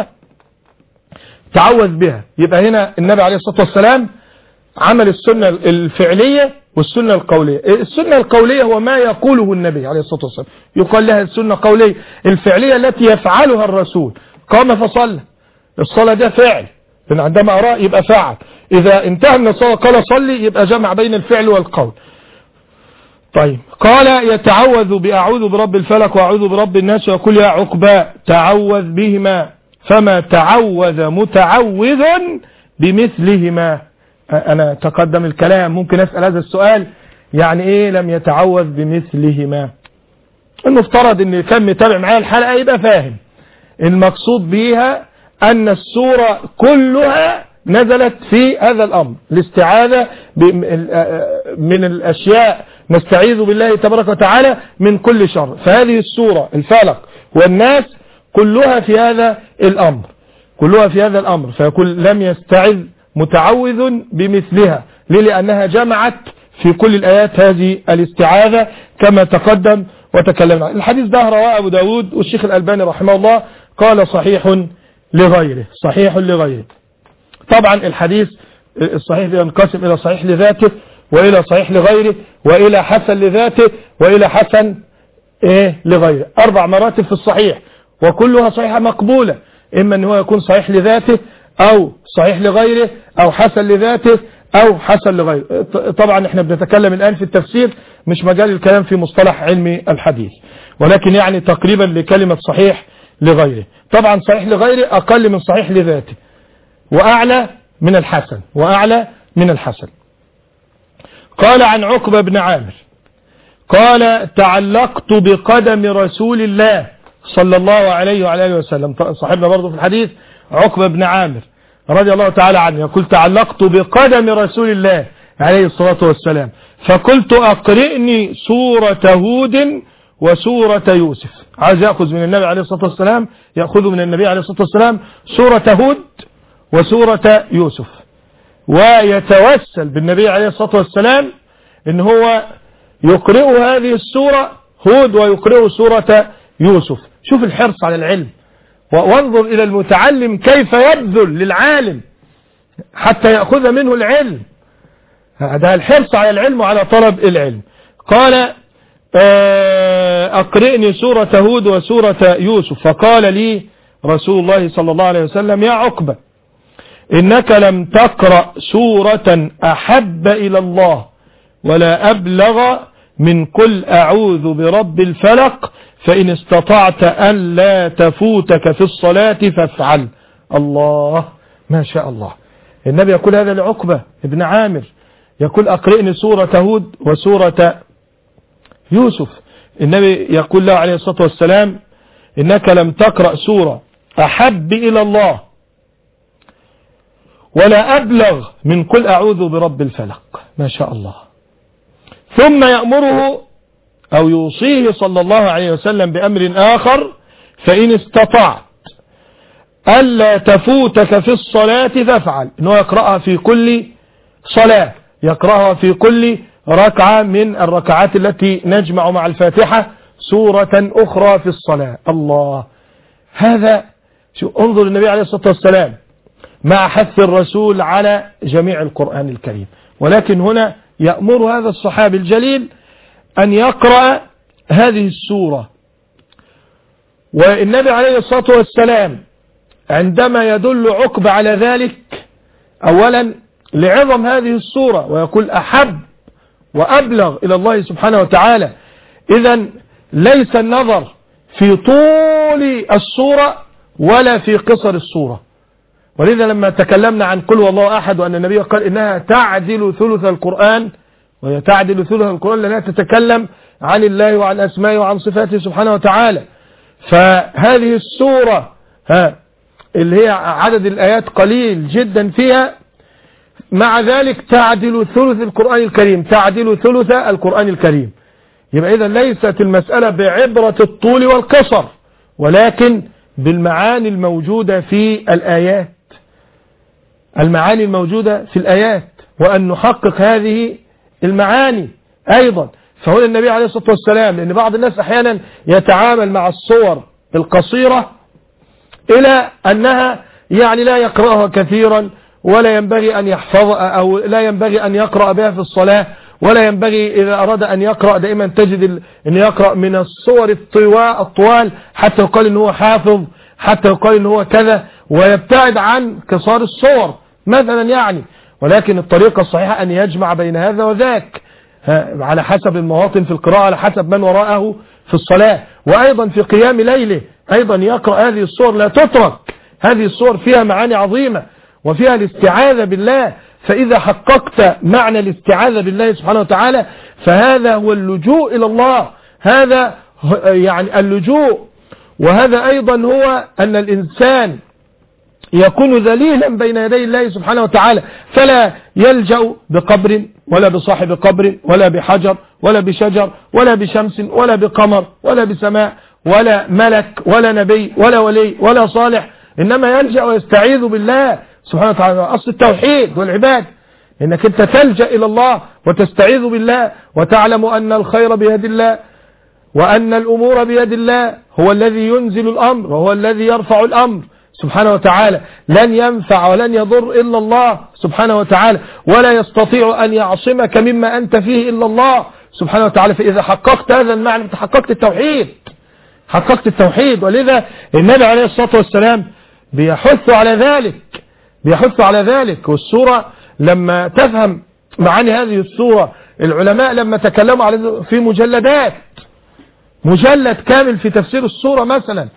تعوذ بها. يبقى هنا النبي عليه الصلاة والسلام عمل السنة الفعلية والسنة القولية. السنة القولية هو ما يقوله النبي عليه الصلاة والسلام، يقال لها السنة قولية. الفعلية التي يفعلها الرسول، قام فصلى، الصلاة ده فعل، لأن عندما أراه يبقى فعل. إذا انتهى من الصلاة قال صلي، يبقى جمع بين الفعل والقول. طيب، قال يتعوذ بأعوذ برب الفلق وأعوذ برب الناس، ويقول يا عقبة تعوذ بهما فما تعوذ متعوذ بمثلهما. أنا تقدم الكلام، ممكن أسأل هذا السؤال، يعني إيه لم يتعوذ بمثلهما؟ المفترض أن كان متابع معايا الحلقة يبقى فاهم المقصود بيها أن السورة كلها نزلت في هذا الأمر، الاستعاذة من الأشياء، نستعيذ بالله تبارك وتعالى من كل شر. فهذه السورة الفلق والناس كلها في هذا الأمر، كلها في هذا الأمر. فيقول لم يستعذ متعوذ بمثلها، لأنها جمعت في كل الآيات هذه الاستعاذة كما تقدم وتكلمنا. الحديث ده رواه أبو داود، والشيخ الألباني رحمه الله قال صحيح لغيره، صحيح لغيره. طبعا الحديث الصحيح ينقسم إلى صحيح لذاته وإلى صحيح لغيره وإلى حسن لذاته وإلى حسن لغيره. 4 مراتب في الصحيح، وكلها صحيحة مقبولة، إما أن هو يكون صحيح لذاته أو صحيح لغيره أو حسن لذاته أو حسن لغيره. طبعا احنا بنتكلم الآن في التفسير، مش مجال الكلام في مصطلح علمي الحديث، ولكن يعني تقريبا لكلمة صحيح لغيره. طبعا صحيح لغيره أقل من صحيح لذاته وأعلى من الحسن، وأعلى من الحسن. قال عن عقبة بن عامر قال تعلقت بقدم رسول الله صلى الله عليه وعلى آله وسلم. صاحبنا برضو في الحديث عقبة بن عامر رضي الله تعالى عنه يقول تعلقت بقدم رسول الله عليه الصلاة والسلام فقلت أقرئني سورة هود وسورة يوسف. عايز يأخذ من النبي عليه الصلاة والسلام، يأخذ من النبي عليه الصلاة والسلام سورة هود وسورة يوسف، ويتوسل بالنبي عليه الصلاة والسلام ان هو يقرئ هذه السورة هود ويقرئ سورة يوسف. شوف الحرص على العلم، وانظر إلى المتعلم كيف يبذل للعالم حتى يأخذ منه العلم. هذا الحرص على العلم وعلى طلب العلم. قال أقرئني سورة هود وسورة يوسف، فقال لي رسول الله صلى الله عليه وسلم يا عقبة إنك لم تقرأ سورة أحب إلى الله ولا أبلغ من قل أعوذ برب الفلق، فإن استطعت أن لا تفوتك في الصلاة فافعل. الله، ما شاء الله. النبي يقول هذا لعقبة ابن عامر، يقول أقرئني سورة هود وسورة يوسف. النبي يقول له عليه الصلاة والسلام إنك لم تقرأ سورة أحب إلى الله ولا أبلغ من قل أعوذ برب الفلق. ما شاء الله. ثم يأمره أو يوصيه صلى الله عليه وسلم بأمر آخر، فإن استطعت ألا تفوتك في الصلاة فافعل. إنه يقرأها في كل صلاة، يقرأها في كل ركعة من الركعات التي نجمع مع الفاتحة سورة أخرى في الصلاة. الله، هذا انظر النبي عليه الصلاة والسلام مع حث الرسول على جميع القرآن الكريم، ولكن هنا يأمر هذا الصحابي الجليل أن يقرأ هذه السورة. والنبي عليه الصلاة والسلام عندما يدل عقبة على ذلك أولا لعظم هذه السورة، ويقول أحب وأبلغ إلى الله سبحانه وتعالى، إذن ليس النظر في طول السورة ولا في قصر السورة. ولذا لما تكلمنا عن قل هو الله أحد وأن النبي قال إنها تعدل ثلث القرآن، وهي تعدل ثلث القرآن لأنها تتكلم عن الله وعن أسمائه وعن صفاته سبحانه وتعالى. فهذه السورة اللي هي عدد الآيات قليل جدا فيها، مع ذلك تعدل ثلث القرآن الكريم، تعدل ثلث القرآن الكريم. يبقى إذا ليست المسألة بعبرة الطول والقصر، ولكن بالمعاني الموجودة في الآيات، المعاني الموجودة في الآيات، وأن نحقق هذه المعاني أيضا. فهنا النبي عليه الصلاة والسلام، لأن بعض الناس أحيانا يتعامل مع الصور القصيرة إلى أنها يعني لا يقرأها كثيرا، ولا ينبغي أن يحفظها، أو لا ينبغي أن يقرأ بها في الصلاة، ولا ينبغي إذا أراد أن يقرأ دائما تجد أن يقرأ من الصور الطوال حتى يقال أنه هو حافظ، حتى يقال أنه هو كذا، ويبتعد عن قصار الصور مثلا يعني. ولكن الطريقة الصحيحة أن يجمع بين هذا وذاك على حسب المواطن في القراءة، على حسب من وراءه في الصلاة، وأيضا في قيام ليله أيضا يقرأ هذه الصور، لا تترك. هذه الصور فيها معاني عظيمة وفيها الاستعاذة بالله. فإذا حققت معنى الاستعاذة بالله سبحانه وتعالى فهذا هو اللجوء إلى الله، هذا يعني اللجوء. وهذا أيضا هو أن الإنسان يكون ذليلا بين يدي الله سبحانه وتعالى، فلا يلجأ بقبر ولا بصاحب قبر ولا بحجر ولا بشجر ولا بشمس ولا بقمر ولا بسماء ولا ملك ولا نبي ولا ولي ولا صالح، إنما يلجأ ويستعيذ بالله سبحانه وتعالى. أصل التوحيد والعباد إنك أنت تلجأ إلى الله وتستعيذ بالله، وتعلم أن الخير بيد الله وأن الأمور بيد الله، هو الذي ينزل الأمر وهو الذي يرفع الأمر سبحانه وتعالى. لن ينفع ولن يضر إلا الله سبحانه وتعالى، ولا يستطيع أن يعصمك مما أنت فيه إلا الله سبحانه وتعالى. فإذا حققت هذا المعنى حققت التوحيد، حققت التوحيد. ولذا النبي عليه الصلاة والسلام بيحث على ذلك، بيحث على ذلك. والسورة لما تفهم معاني هذه السورة، العلماء لما تكلموا على في مجلدات، مجلد كامل في تفسير السورة مثلا،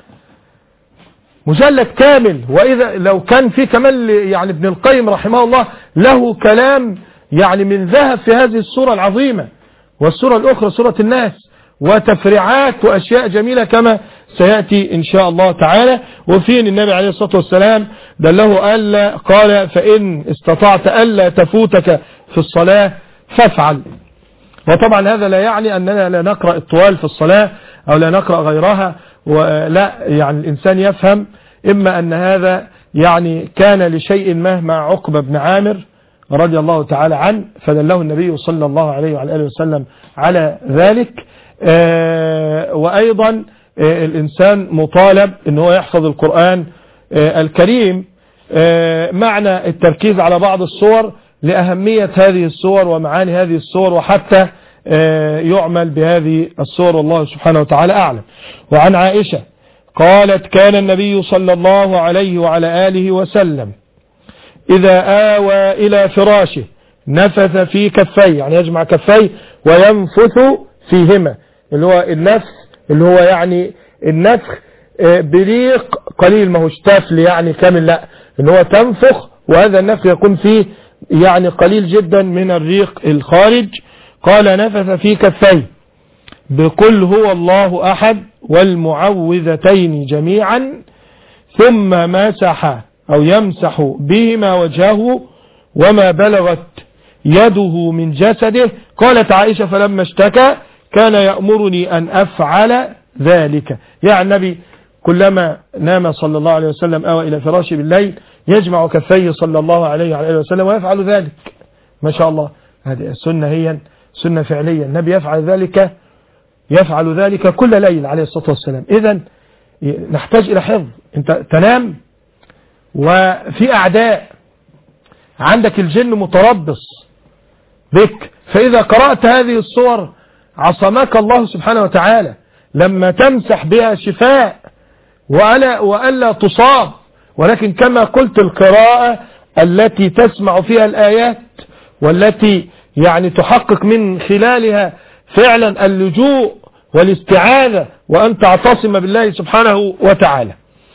مجلد كامل. وإذا لو كان في كمان يعني ابن القيم رحمه الله له كلام يعني من ذهب في هذه السورة العظيمة، والسورة الأخرى سورة الناس، وتفريعات وأشياء جميلة كما سيأتي إن شاء الله تعالى. وفين النبي عليه الصلاة والسلام دله ألا قال فإن استطعت ألا تفوتك في الصلاة فافعل. وطبعا هذا لا يعني أننا لا نقرأ الطوال في الصلاة أو لا نقرأ غيرها، ولا يعني الإنسان يفهم إما أن هذا يعني كان لشيء ما مع عقبة بن عامر رضي الله تعالى عنه، فدله النبي صلى الله عليه وعلى آله وسلم على ذلك. وأيضا الإنسان مطالب أنه يحفظ القرآن الكريم. معنى التركيز على بعض الصور لأهمية هذه الصور ومعاني هذه الصور، وحتى يعمل بهذه الصور، والله سبحانه وتعالى أعلم. وعن عائشة قالت كان النبي صلى الله عليه وعلى آله وسلم إذا آوى إلى فراشه نفث في كفيه، يعني يجمع كفيه وينفث فيهما، اللي هو النفث اللي هو يعني النفخ بريق قليل، ما هوش تفل يعني كامل، لا، اللي هو تنفخ، وهذا النفخ يكون فيه يعني قليل جدا من الريق الخارج. قال نفث في كفيه بقل هو الله أحد والمعوذتين جميعا ثم مسح أو يمسح بهما وجهه وما بلغت يده من جسده. قالت عائشة فلما اشتكى كان يأمرني أن أفعل ذلك. يعني النبي كلما نام صلى الله عليه وسلم أو إلى فراشه بالليل يجمع كفيه صلى الله عليه وعلى آله وسلم ويفعل ذلك. ما شاء الله، هذه السنة هي سنة فعلية، النبي يفعل ذلك كل ليل عليه الصلاة والسلام. إذن نحتاج إلى حفظ. أنت تنام وفي أعداء، عندك الجن متربص بك، فإذا قرأت هذه الصور عصمك الله سبحانه وتعالى لما تمسح بها شفاء وألا تصاب. ولكن كما قلت القراءة التي تسمع فيها الآيات والتي يعني تحقق من خلالها فعلا اللجوء والاستعاذة وأن تعتصم بالله سبحانه وتعالى.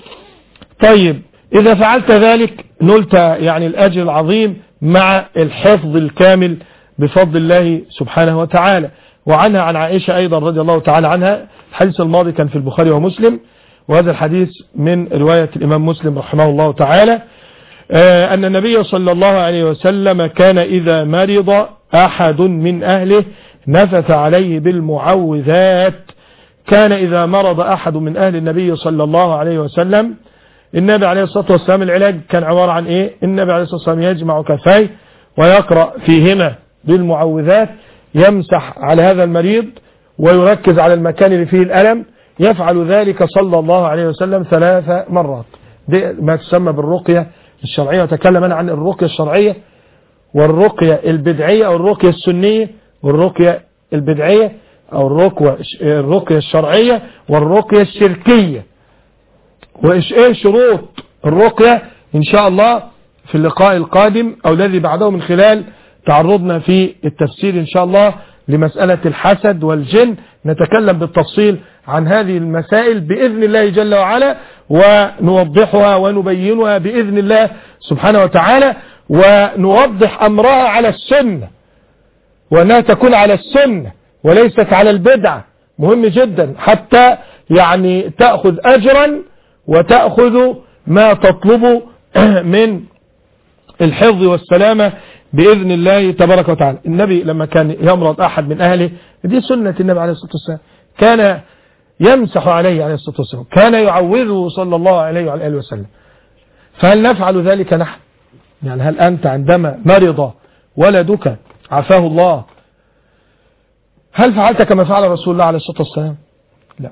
طيب إذا فعلت ذلك نلت يعني الأجر العظيم مع الحفظ الكامل بفضل الله سبحانه وتعالى. وعنها عن عائشة أيضا رضي الله تعالى عنها، الحديث الماضي كان في البخاري ومسلم، وهذا الحديث من رواية الإمام مسلم رحمه الله تعالى، أن النبي صلى الله عليه وسلم كان إذا مرض أحد من أهله نفث عليه بالمعوذات. كان إذا مرض أحد من أهل النبي صلى الله عليه وسلم، النبي عليه الصلاة والسلام العلاج كان عبارة عن إيه؟ النبي عليه الصلاة والسلام يجمع كفيه ويقرأ فيهما بالمعوذات، يمسح على هذا المريض ويركز على المكان اللي فيه الألم، يفعل ذلك صلى الله عليه وسلم 3 مرات. دي ما تسمى بالرقية الشرعية. وتكلم أنا عن الرقية الشرعية والرقية البدعية أو الرقية السنية، والرقية البدعية أو الرقية الشرعية والرقية الشركية، وإيش إيه شروط الرقية إن شاء الله في اللقاء القادم أو الذي بعده، من خلال تعرضنا في التفسير إن شاء الله لمسألة الحسد والجن، نتكلم بالتفصيل عن هذه المسائل بإذن الله جل وعلا، ونوضحها ونبينها بإذن الله سبحانه وتعالى، ونوضح أمرها على السنة، وأنها تكون على السنة وليست على البدعة. مهم جدا حتى يعني تأخذ أجرا وتأخذ ما تطلب من الحفظ والسلامة بإذن الله تبارك وتعالى. النبي لما كان يمرض أحد من أهله، دي سنة النبي عليه الصلاة والسلام، كان يمسح عليه الصلاة والسلام، كان يعوذه صلى الله عليه وعلى آله وسلم. فهل نفعل ذلك نحن؟ يعني هل أنت عندما مرض ولدك عافاه الله هل فعلت كما فعل رسول الله عليه الصلاة والسلام؟ لا.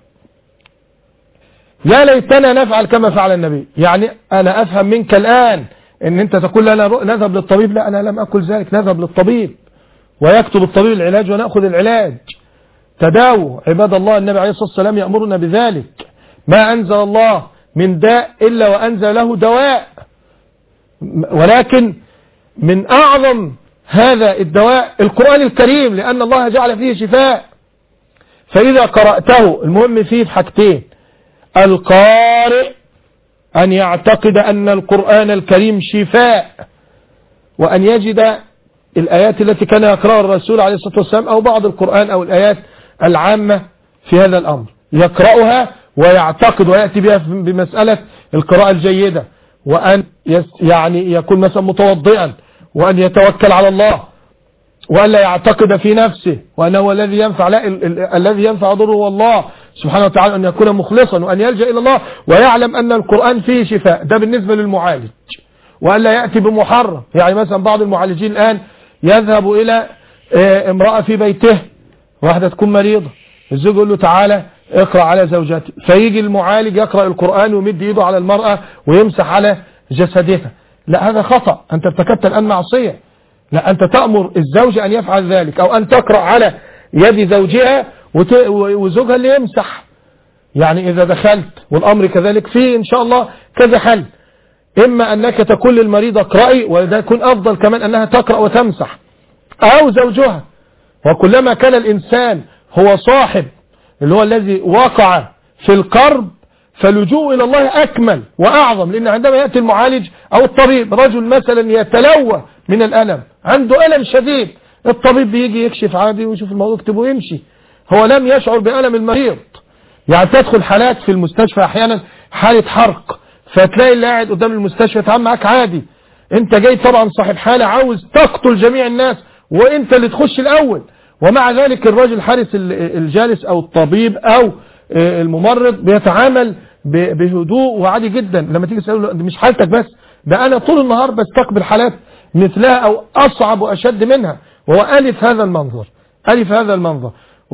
يا ليتنا نفعل كما فعل النبي. يعني أنا أفهم منك الآن ان انت تقول لنا نذهب للطبيب. لا، انا لم اقل ذلك. نذهب للطبيب ويكتب الطبيب العلاج ونأخذ العلاج. تداووا عباد الله. النبي عليه الصلاة والسلام يأمرنا بذلك. ما أنزل الله من داء إلا وأنزل له دواء، ولكن من أعظم هذا الدواء القرآن الكريم، لأن الله جعل فيه شفاء. فإذا قرأته، المهم فيه حاجتين: القارئ أن يعتقد أن القرآن الكريم شفاء، وأن يجد الآيات التي كان يقرأها الرسول عليه الصلاة والسلام أو بعض القرآن أو الآيات العامة في هذا الأمر، يقرأها ويعتقد ويأتي بها بمسألة القراءة الجيدة، وأن يعني يكون مثلا متوضئا، وأن يتوكل على الله، وأن لا يعتقد في نفسه وأنه الذي ينفع، لا، الذي ينفع ضره هو الله سبحانه وتعالى، أن يكون مخلصا وأن يلجأ إلى الله ويعلم أن القرآن فيه شفاء. ده بالنسبة للمعالج. وأن لا يأتي بمحرم. يعني مثلا بعض المعالجين الآن يذهب إلى امرأة في بيته، واحدة تكون مريضة، الزوج يقول له تعالى اقرأ على زوجتي، فيجي المعالج يقرأ القرآن ويمد يده على المرأة ويمسح على جسدها. لا، هذا خطأ. أنت ارتكبت الآن معصية. لا، أنت تأمر الزوج أن يفعل ذلك، أو أن تقرأ على يد زوجها وزوجها اللي يمسح. يعني إذا دخلت والأمر كذلك، فيه إن شاء الله كذا حل: إما أنك تقول للمريض اقرأي، وده يكون أفضل كمان أنها تقرأ وتمسح، أو زوجها. وكلما كان الإنسان هو صاحب اللي هو الذي وقع في القرب، فاللجوء إلى الله أكمل وأعظم. لأن عندما يأتي المعالج أو الطبيب، رجل مثلا يتلوى من الألم، عنده ألم شديد، الطبيب بيجي يكشف عادي ويشوف الموضوع يكتبه ويمشي، هو لم يشعر بألم المريض. يعني تدخل حالات في المستشفى أحيانا حالة حرق، فتلاقي اللي قاعد قدام المستشفى يتعامل معاك عادي، انت جاي طبعا صاحب حالة عاوز تقتل جميع الناس وانت اللي تخش الأول، ومع ذلك الراجل الحارس الجالس أو الطبيب أو الممرض بيتعامل بهدوء وعادي جدا. لما تيجي تسأله له مش حالتك بس، ده أنا طول النهار بستقبل حالات مثلها أو أصعب وأشد منها، وهو ألف هذا المنظر، ألف هذا المنظر.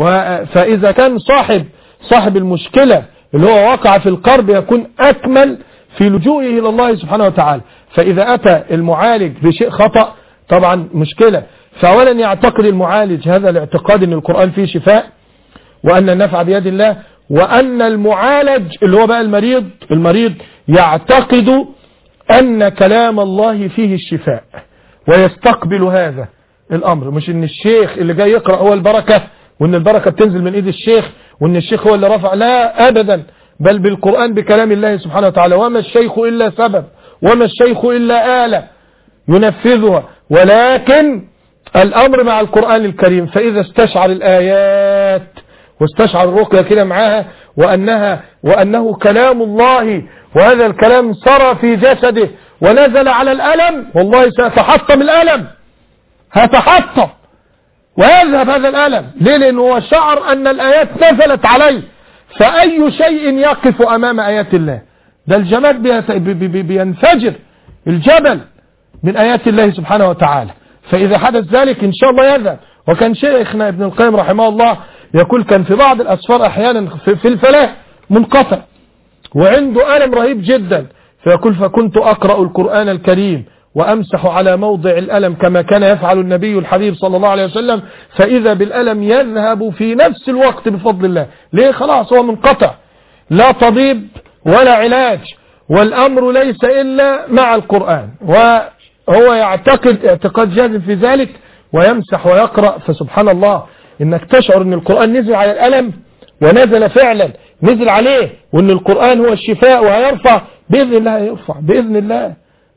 فإذا كان صاحب المشكلة اللي هو واقع في القرب، يكون أكمل في لجوئه إلى الله سبحانه وتعالى. فإذا أتى المعالج بشيء خطأ طبعا مشكلة. فأولا يعتقد المعالج هذا الاعتقاد أن القرآن فيه شفاء، وأن النفع بيد الله، وأن المعالج اللي هو بقى المريض يعتقد أن كلام الله فيه الشفاء، ويستقبل هذا الأمر. مش أن الشيخ اللي جاي يقرأ هو البركة، وأن البركة بتنزل من إيد الشيخ، وان الشيخ هو اللي رفع، لا ابدا، بل بالقرآن بكلام الله سبحانه وتعالى. وما الشيخ الا سبب، وما الشيخ الا آلة ينفذها، ولكن الامر مع القرآن الكريم. فاذا استشعر الايات واستشعر الرقية كده معاها وانه كلام الله، وهذا الكلام سرى في جسده ونزل على الألم، والله سيتحطم الألم، هتحطم ويذهب هذا الألم. ليه؟ لأنه هو شعر أن الآيات نزلت عليه. فأي شيء يقف أمام آيات الله؟ ده الجماد بينفجر الجبل من آيات الله سبحانه وتعالى. فإذا حدث ذلك إن شاء الله يذهب. وكان شيخنا ابن القيم رحمه الله يقول كان في بعض الأسفار أحيانا في الفلاح منقطع وعنده ألم رهيب جدا، فيقول فكنت أقرأ القرآن الكريم وأمسح على موضع الألم كما كان يفعل النبي الحبيب صلى الله عليه وسلم، فإذا بالألم يذهب في نفس الوقت بفضل الله. ليه؟ خلاص هو منقطع، لا طبيب ولا علاج، والأمر ليس إلا مع القرآن، وهو يعتقد اعتقاد جازم في ذلك ويمسح ويقرأ. فسبحان الله إنك تشعر أن القرآن نزل على الألم، ونزل فعلا، نزل عليه، وأن القرآن هو الشفاء وهيرفع بإذن الله، يرفع بإذن الله.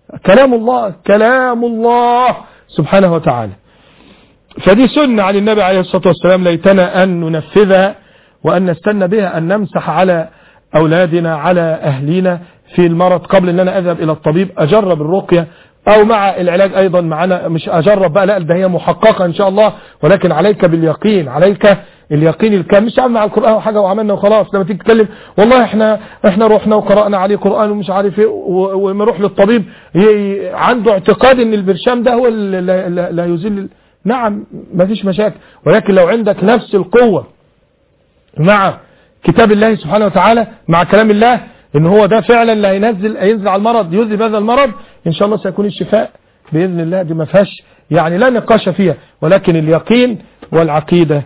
كلام الله سبحانه وتعالى. فدي سنة عن النبي عليه الصلاة والسلام، ليتنا أن ننفذها وأن نستنى بها، أن نمسح على أولادنا على أهلنا في المرض قبل أن أنا أذهب إلى الطبيب أجرب الرقية أو مع العلاج أيضا معنا. مش أجرب بقى، لا، ده هي محققة إن شاء الله، ولكن عليك باليقين، عليك اليقين الكامل. مش عامل مع القرآن وحاجة وعملنا وخلاص. لما تيجي تتكلم والله احنا رحنا وقرأنا عليه قرآن ومش عارف ايه، وما يروح للطبيب عنده اعتقاد ان البرشام ده هو اللي هيزيل. نعم ما فيش مشاكل، ولكن لو عندك نفس القوة مع كتاب الله سبحانه وتعالى، مع كلام الله، ان هو ده فعلا اللي هينزل على المرض، يذهب هذا المرض، ان شاء الله سيكون الشفاء بإذن الله. دي ما فيهاش يعني لا نقاش فيها، ولكن اليقين والعقيدة.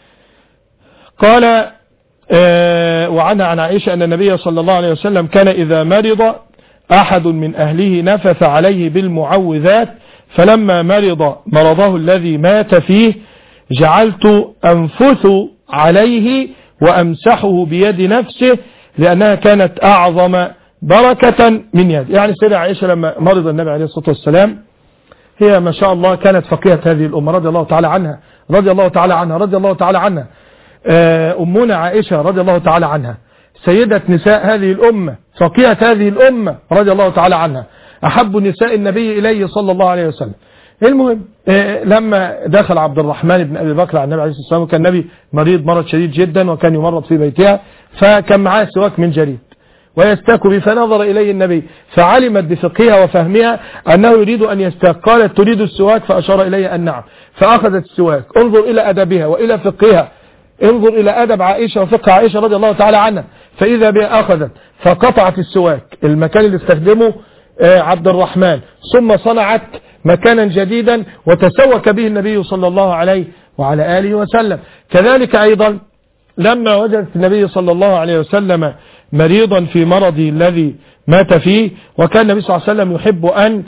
قال وعنها عن عائشة أن النبي صلى الله عليه وسلم كان إذا مرض أحد من أهله نفث عليه بالمعوذات، فلما مرض مرضه الذي مات فيه جعلت أنفث عليه وأمسحه بيد نفسه لأنها كانت أعظم بركة من يد. يعني سيدة عائشة لما مرض النبي عليه الصلاة والسلام، هي ما شاء الله كانت فقيهة هذه الأمة رضي الله تعالى عنها، رضي الله تعالى عنها، رضي الله تعالى عنها. أمنا عائشة رضي الله تعالى عنها سيدة نساء هذه الأمة، فقيهة هذه الأمة رضي الله تعالى عنها، أحب نساء النبي إليه صلى الله عليه وسلم. المهم لما دخل عبد الرحمن بن أبي بكر على النبي عليه الصلاة والسلام، وكان النبي مريض مرض شديد جدا وكان يمرض في بيتها، فكان معاه سواك من جريد ويستاك به، فنظر إليه النبي فعلمت بفقهها وفهمها أنه يريد أن يستاك، قالت تريد السواك؟ فأشار إليه أن نعم، فأخذت السواك. انظر إلى أدبها وإلى فقهها، انظر إلى أدب عائشة وفقه عائشة رضي الله تعالى عنها. فإذا بها أخذت فقطعت السواك المكان اللي استخدمه عبد الرحمن، ثم صنعت مكانا جديدا وتسوك به النبي صلى الله عليه وعلى آله وسلم. كذلك أيضا لما وجدت النبي صلى الله عليه وسلم مريضا في مرضه الذي مات فيه، وكان النبي صلى الله عليه وسلم يحب أن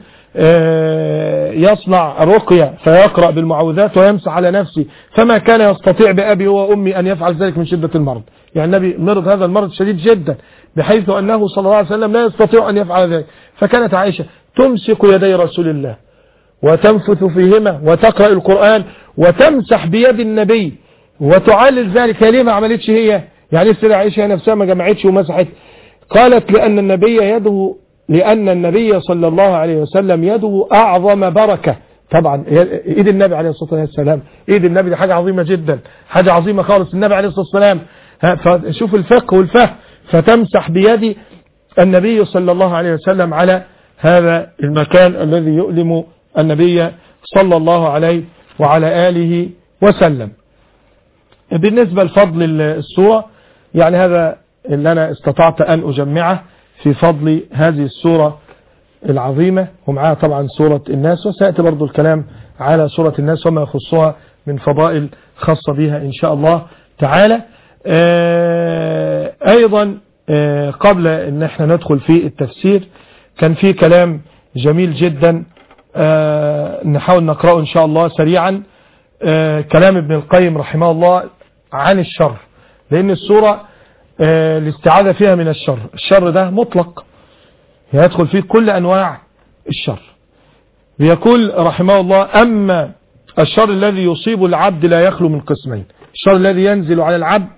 يصنع رقية فيقرأ بالمعوذات ويمسح على نفسه، فما كان يستطيع بأبي وأمي أن يفعل ذلك من شدة المرض. يعني النبي مرض هذا المرض شديد جدا بحيث أنه صلى الله عليه وسلم لا يستطيع أن يفعل ذلك. فكانت عائشة تمسك يدي رسول الله وتنفث فيهما وتقرأ القرآن وتمسح بيد النبي وتعلل ذلك. ليه ما عملتش هي؟ يعني السيدة عائشة نفسها ما جمعتش ومسحت؟ قالت لأن النبي صلى الله عليه وسلم يده أعظم بركة. طبعا ايد النبي عليه الصلاة والسلام، ايد النبي دي حاجة عظيمة جدا، حاجة عظيمة خالص النبي عليه الصلاة والسلام. فشوف الفقه والفهم، فتمسح بيد النبي صلى الله عليه وسلم على هذا المكان الذي يؤلم النبي صلى الله عليه وعلى آله وسلم. بالنسبة لفضل السورة، يعني هذا اللي أنا استطعت أن أجمعه في فضل هذه السورة العظيمة، ومعها طبعا سورة الناس، وسيأتي برضو الكلام على سورة الناس وما يخصها من فضائل خاصة بها إن شاء الله تعالى. أيضا قبل أن احنا ندخل في التفسير، كان في كلام جميل جدا نحاول نقرأه إن شاء الله سريعا. كلام ابن القيم رحمه الله عن الشر، لأن السورة الاستعاذة فيها من الشر. الشر ده مطلق يدخل فيه كل أنواع الشر. يقول رحمه الله: أما الشر الذي يصيب العبد لا يخلو من قسمين. الشر الذي ينزل على العبد،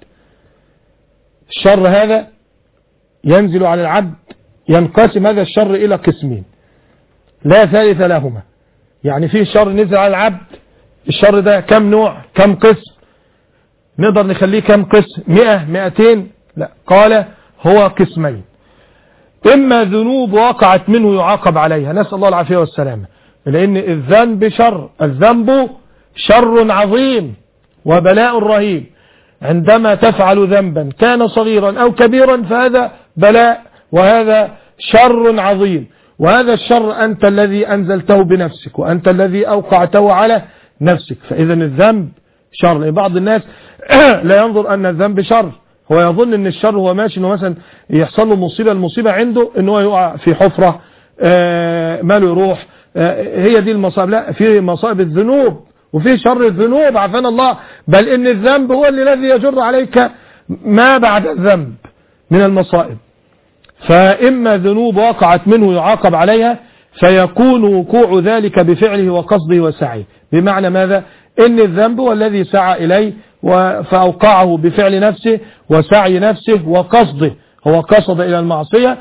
الشر هذا ينزل على العبد ينقسم هذا الشر إلى قسمين لا ثالث لهما. يعني فيه شر نزل على العبد، الشر ده كم نوع، كم قسم؟ نقدر نخليه كم قسم؟ 100 200؟ لا، قال هو قسمين. إما ذنوب وقعت منه يعاقب عليها، نسأل الله العافية والسلامة، لأن الذنب شر، الذنب شر عظيم وبلاء رهيب. عندما تفعل ذنبا كان صغيرا أو كبيرا فهذا بلاء وهذا شر عظيم، وهذا الشر أنت الذي أنزلته بنفسك وأنت الذي أوقعته على نفسك. فإذا الذنب شر. بعض الناس لا ينظر أن الذنب شر، هو يظن أن الشر هو ماشي أنه مثلا يحصل له مصيبة، المصيبة عنده أنه يقع في حفرة ماله يروح، هي دي المصائب. لا، في مصائب الذنوب وفي شر الذنوب عافانا الله، بل إن الذنب هو الذي يجر عليك ما بعد الذنب من المصائب. فإما ذنوب وقعت منه يعاقب عليها فيكون وقوع ذلك بفعله وقصده وسعيه. بمعنى ماذا؟ إن الذنب هو الذي سعى إليه فأوقعه بفعل نفسه وسعي نفسه وقصده، هو قصد إلى المعصية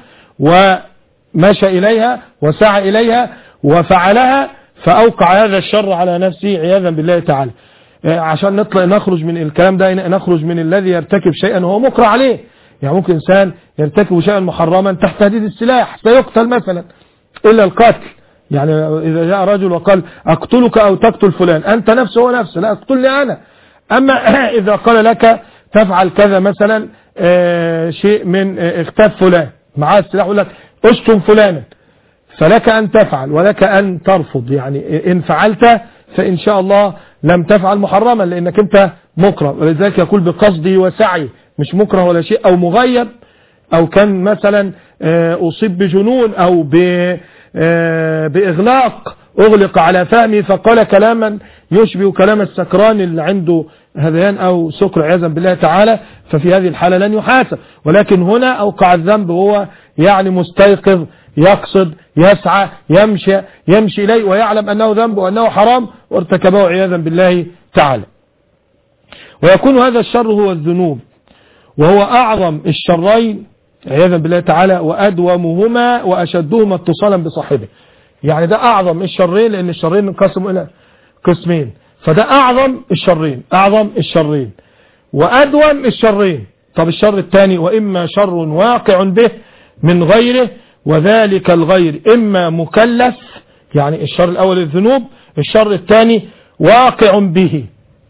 ومشى إليها وسعى إليها وفعلها فأوقع هذا الشر على نفسه عياذا بالله تعالى. عشان نخرج من الكلام ده، نخرج من الذي يرتكب شيئا هو مكره عليه. يعني ممكن إنسان يرتكب شيئا محرما تحت تهديد السلاح سيقتل مثلا، إلا القتل. يعني إذا جاء رجل وقال أقتلك أو تقتل فلان، أنت نفسه هو نفسه، لا أقتلني أنا. أما إذا قال لك تفعل كذا مثلا شيء من اغتاب فلان معاه السلاح، يقول لك اشتم فلانا، فلك أن تفعل ولك أن ترفض. يعني إن فعلت فإن شاء الله لم تفعل محرما لأنك أنت مكره. ولذلك يقول بقصده وسعي، مش مكره ولا شيء، أو مغيب، أو كان مثلا أصيب بجنون أو بإغلاق، أغلق على فهمه فقال كلاما يشبه كلام السكران اللي عنده هذيان أو سكر عياذا بالله تعالى، ففي هذه الحالة لن يحاسب. ولكن هنا أوقع الذنب وهو يعني مستيقظ، يقصد، يسعى، يمشي إليه ويعلم أنه ذنب وأنه حرام وارتكبه عياذا بالله تعالى. ويكون هذا الشر هو الذنوب، وهو أعظم الشرين عياذا بالله تعالى وأدومهما وأشدهما اتصالا بصاحبه. يعني ده أعظم الشرين، لأن الشرين انقسموا إلى قسمين، فده أعظم الشرين وأدوم الشرين. طب الشر الثاني: وإما شر واقع به من غيره، وذلك الغير إما مكلف. يعني الشر الأول الذنوب، الشر الثاني واقع به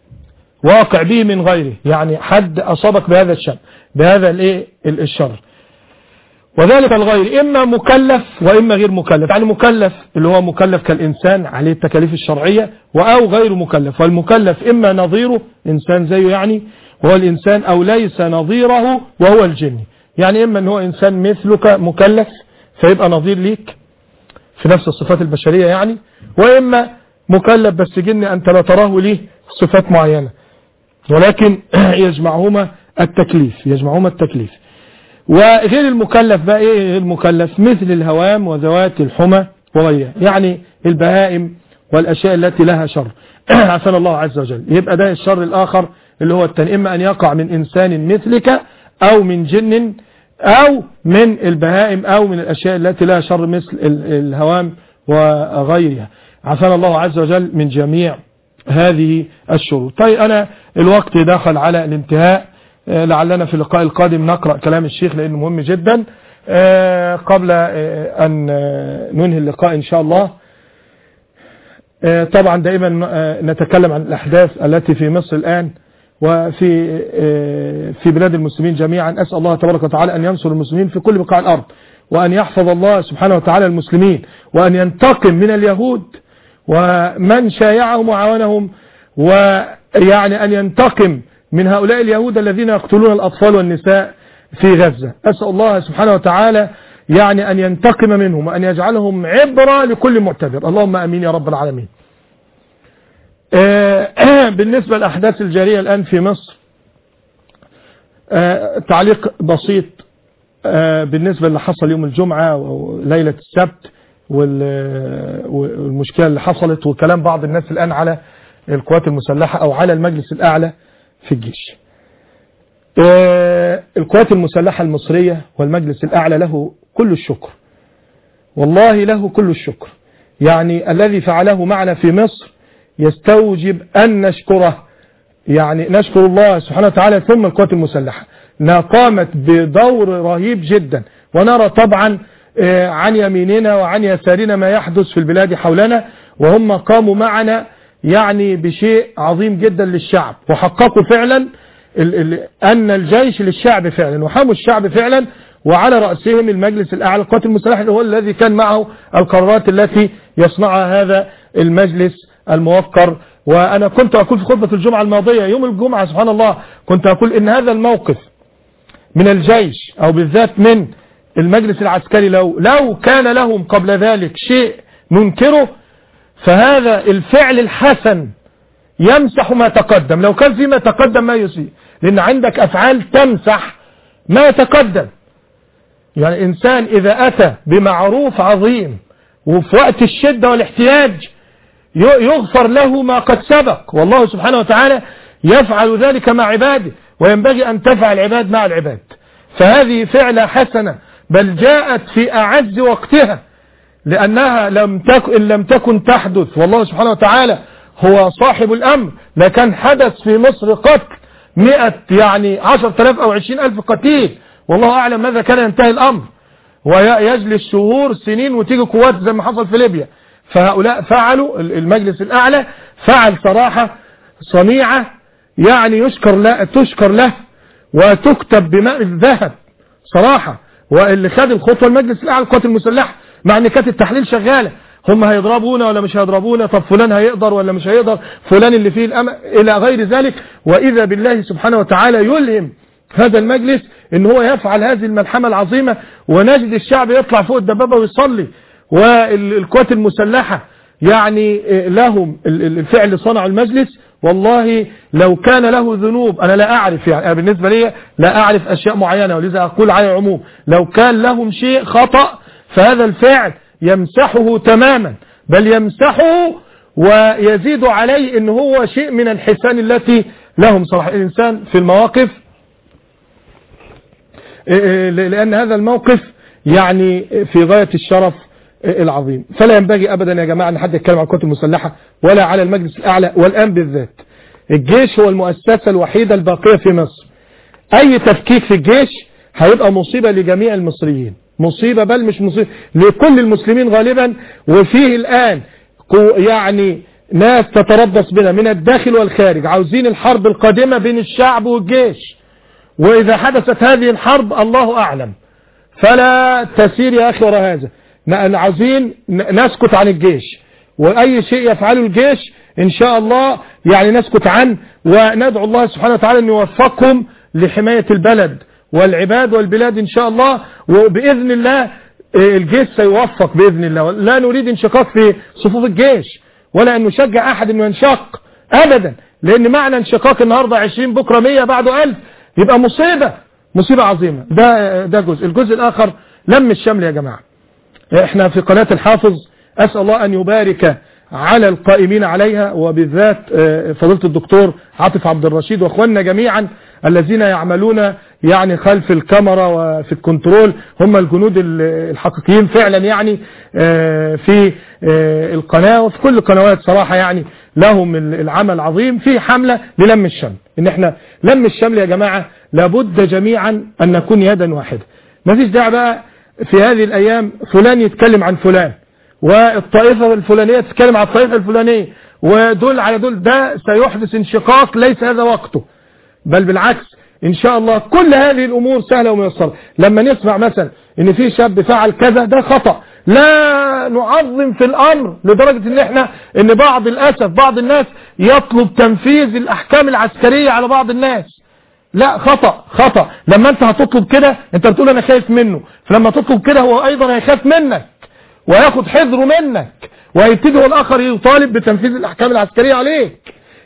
من غيره، يعني حد أصابك بهذا الشر، بهذا الشر. وذلك الغير إما مكلف وإما غير مكلف. يعني مكلف اللي هو مكلف كالإنسان عليه التكاليف الشرعية، أو غير مكلف. والمكلف إما نظيره إنسان زيه يعني وهو الإنسان، أو ليس نظيره وهو الجن. يعني إما أنه إنسان مثلك مكلف فيبقى نظير ليك في نفس الصفات البشرية يعني، وإما مكلف بس جن أنت لا تراه ليه صفات معينة، ولكن يجمعهما التكليف. وغير المكلف بقى ايه غير المكلف؟ مثل الهوام وذوات الحمى وغيرها، يعني البهائم والاشياء التي لها شر عافانا الله عز وجل. يبقى ده الشر الاخر اللي هو التاني، اما ان يقع من انسان مثلك او من جن او من البهائم او من الاشياء التي لها شر مثل الهوام وغيرها، عافانا الله عز وجل من جميع هذه الشرور. طيب أنا الوقت دخل على الانتهاء، لعلنا في اللقاء القادم نقرأ كلام الشيخ لأنه مهم جدا. قبل أن ننهي اللقاء إن شاء الله، طبعا دائما نتكلم عن الأحداث التي في مصر الآن وفي بلاد المسلمين جميعا. أسأل الله تبارك وتعالى أن ينصر المسلمين في كل بقاع الأرض، وأن يحفظ الله سبحانه وتعالى المسلمين، وأن ينتقم من اليهود ومن شايعهم وعاونهم، ويعني أن ينتقم من هؤلاء اليهود الذين يقتلون الأطفال والنساء في غزة. أسأل الله سبحانه وتعالى يعني أن ينتقم منهم وأن يجعلهم عبرة لكل معتبر، اللهم أمين يا رب العالمين. بالنسبة للأحداث الجارية الآن في مصر، تعليق بسيط بالنسبة اللي حصل يوم الجمعة وليلة السبت والمشكلة اللي حصلت وكلام بعض الناس الآن على القوات المسلحة أو على المجلس الأعلى في الجيش. القوات المسلحة المصرية والمجلس الأعلى له كل الشكر، والله له كل الشكر. يعني الذي فعله معنا في مصر يستوجب أن نشكره، يعني نشكر الله سبحانه وتعالى ثم القوات المسلحة انها قامت بدور رهيب جدا. ونرى طبعا عن يميننا وعن يسارنا ما يحدث في البلاد حولنا، وهم قاموا معنا يعني بشيء عظيم جدا للشعب، وحققوا فعلا أن الجيش للشعب فعلا، وحموا الشعب فعلا، وعلى رأسهم المجلس الأعلى القوات المسلحة هو الذي كان معه القرارات التي يصنعها هذا المجلس الموقر. وأنا كنت أقول في خطبة الجمعة الماضية يوم الجمعة سبحان الله، كنت أقول إن هذا الموقف من الجيش أو بالذات من المجلس العسكري لو كان لهم قبل ذلك شيء ننكره، فهذا الفعل الحسن يمسح ما تقدم. لو كان فيما تقدم ما يسيء، لأن عندك أفعال تمسح ما يتقدم. يعني إنسان إذا أتى بمعروف عظيم وفي وقت الشدة والاحتياج يغفر له ما قد سبق، والله سبحانه وتعالى يفعل ذلك مع عباده، وينبغي أن تفعل العباد مع العباد. فهذه فعلة حسنة، بل جاءت في أعز وقتها، لأنها إن لم تكن تحدث والله سبحانه وتعالى هو صاحب الأمر لكان حدث في مصر قتل 100 يعني 10,000 أو 20,000 قتيل، والله أعلم ماذا كان ينتهي الأمر، ويجلس شهور سنين وتيجي قوات زي ما حصل في ليبيا. فهؤلاء فعلوا، المجلس الأعلى فعل صراحة صنيعة يعني تشكر له وتكتب بماء الذهب صراحة. واللي خد الخطوة المجلس الأعلى القوات المسلحة، مع ان كانت التحليل شغالة، هم هيضربونا ولا مش هيضربونا، طب فلان هيقدر ولا مش هيقدر، فلان اللي فيه الأمل إلى غير ذلك. وإذا بالله سبحانه وتعالى يلهم هذا المجلس ان هو يفعل هذه الملحمة العظيمة، ونجد الشعب يطلع فوق الدبابة ويصلي. والقوات المسلحة يعني لهم الفعل اللي صنعوا المجلس، والله لو كان له ذنوب أنا لا أعرف، يعني بالنسبة لي لا أعرف أشياء معينة، ولذا أقول على العموم لو كان لهم شيء خطأ فهذا الفعل يمسحه تماما، بل يمسحه ويزيد عليه إن هو شيء من الحسان التي لهم صراحة الإنسان في المواقف، لأن هذا الموقف يعني في غاية الشرف العظيم. فلا ينبغي أبدا يا جماعة أن حد يتكلم عن القوات المسلحة ولا على المجلس الأعلى، والآن بالذات الجيش هو المؤسسة الوحيدة الباقية في مصر. أي تفكيك في الجيش هيبقى مصيبة لجميع المصريين، مصيبة بل مش مصيبة لكل المسلمين غالبا. وفيه الآن يعني ناس تتربص بنا من الداخل والخارج، عاوزين الحرب القادمة بين الشعب والجيش، وإذا حدثت هذه الحرب الله أعلم، فلا تسير يا أخي وراء هذا. عاوزين نسكت عن الجيش، وأي شيء يفعله الجيش إن شاء الله يعني نسكت عنه، وندعو الله سبحانه وتعالى أن يوفقهم لحماية البلد والعباد والبلاد إن شاء الله. وبإذن الله الجيش سيوفق بإذن الله. لا نريد انشقاق في صفوف الجيش، ولا أن نشجع أحد أنه ينشق أبدا، لأن معنى انشقاق النهاردة 20 بكرة 100 بعده 1000 يبقى مصيبة عظيمة. ده جزء. الجزء الآخر لم الشمل يا جماعة. احنا في قناة الحافظ أسأل الله أن يبارك على القائمين عليها، وبالذات فضيلة الدكتور عاطف عبد الرشيد وأخواننا جميعا الذين يعملون يعني خلف الكاميرا وفي الكنترول، هم الجنود الحقيقيين فعلا يعني في القناة وفي كل القنوات صراحة، يعني لهم العمل عظيم في حملة للم الشمل. ان احنا لم الشمل يا جماعة لابد جميعا أن نكون يدا واحدة. ما فيش داعي بقى في هذه الأيام فلان يتكلم عن فلان والطائفة الفلانية تتكلم عن الطائفة الفلانية ودول على دول، ده سيحدث انشقاق، ليس هذا وقته، بل بالعكس إن شاء الله كل هذه الأمور سهلة وميسرة. لما نسمع مثلا إن في شاب فعل كذا ده خطأ، لا نعظم في الأمر لدرجة إن بعض الأسف بعض الناس يطلب تنفيذ الأحكام العسكرية على بعض الناس. لا، خطأ. لما انت هتطلب كده انت بتقول انا خايف منه، فلما تطلب كده هو ايضا هيخاف منك وياخد حذره منك، وهيبتدي هو الاخر يطالب بتنفيذ الاحكام العسكرية عليك.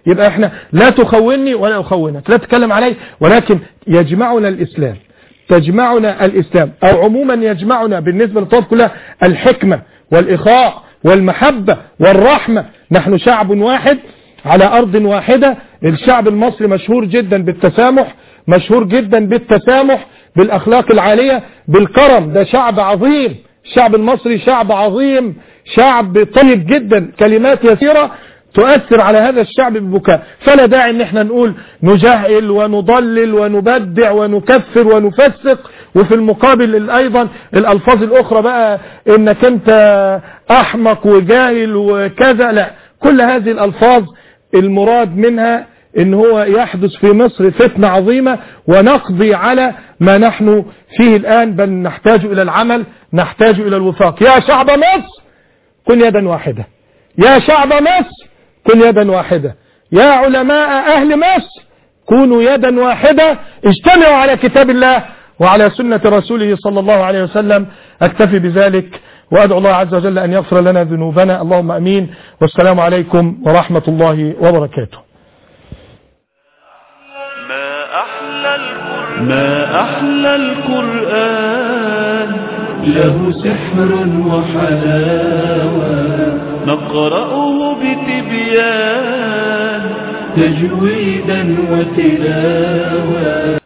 يبقى احنا لا تخونني ولا أخونك، لا تتكلم علي، ولكن يجمعنا الإسلام، تجمعنا الإسلام، أو عموما يجمعنا بالنسبة للطوائف كلها الحكمة والإخاء والمحبة والرحمة. نحن شعب واحد على أرض واحدة. الشعب المصري مشهور جدا بالتسامح، مشهور جدا بالتسامح، بالأخلاق العالية، بالكرم. ده شعب عظيم، الشعب المصري شعب عظيم، شعب طيب جدا. كلمات يسيرة تؤثر على هذا الشعب ببكاء. فلا داعي ان احنا نقول نجهل ونضلل ونبدع ونكفر ونفسق، وفي المقابل ايضا الالفاظ الاخرى بقى انك انت احمق وجاهل وكذا. لا، كل هذه الالفاظ المراد منها ان هو يحدث في مصر فتنة عظيمة ونقضي على ما نحن فيه الان، بل نحتاج الى العمل، نحتاج الى الوفاق. يا شعب مصر كن يدا واحدة، يا شعب مصر كن يدا واحدة، يا علماء أهل مصر كونوا يدا واحدة، اجتمعوا على كتاب الله وعلى سنة رسوله صلى الله عليه وسلم. أكتفي بذلك وأدعو الله عز وجل أن يغفر لنا ذنوبنا. اللهم أمين، والسلام عليكم ورحمة الله وبركاته. ما أحلى القرآن، له سحر وحلاوة، نقرأه بتبيان تجويدا وتلاوة.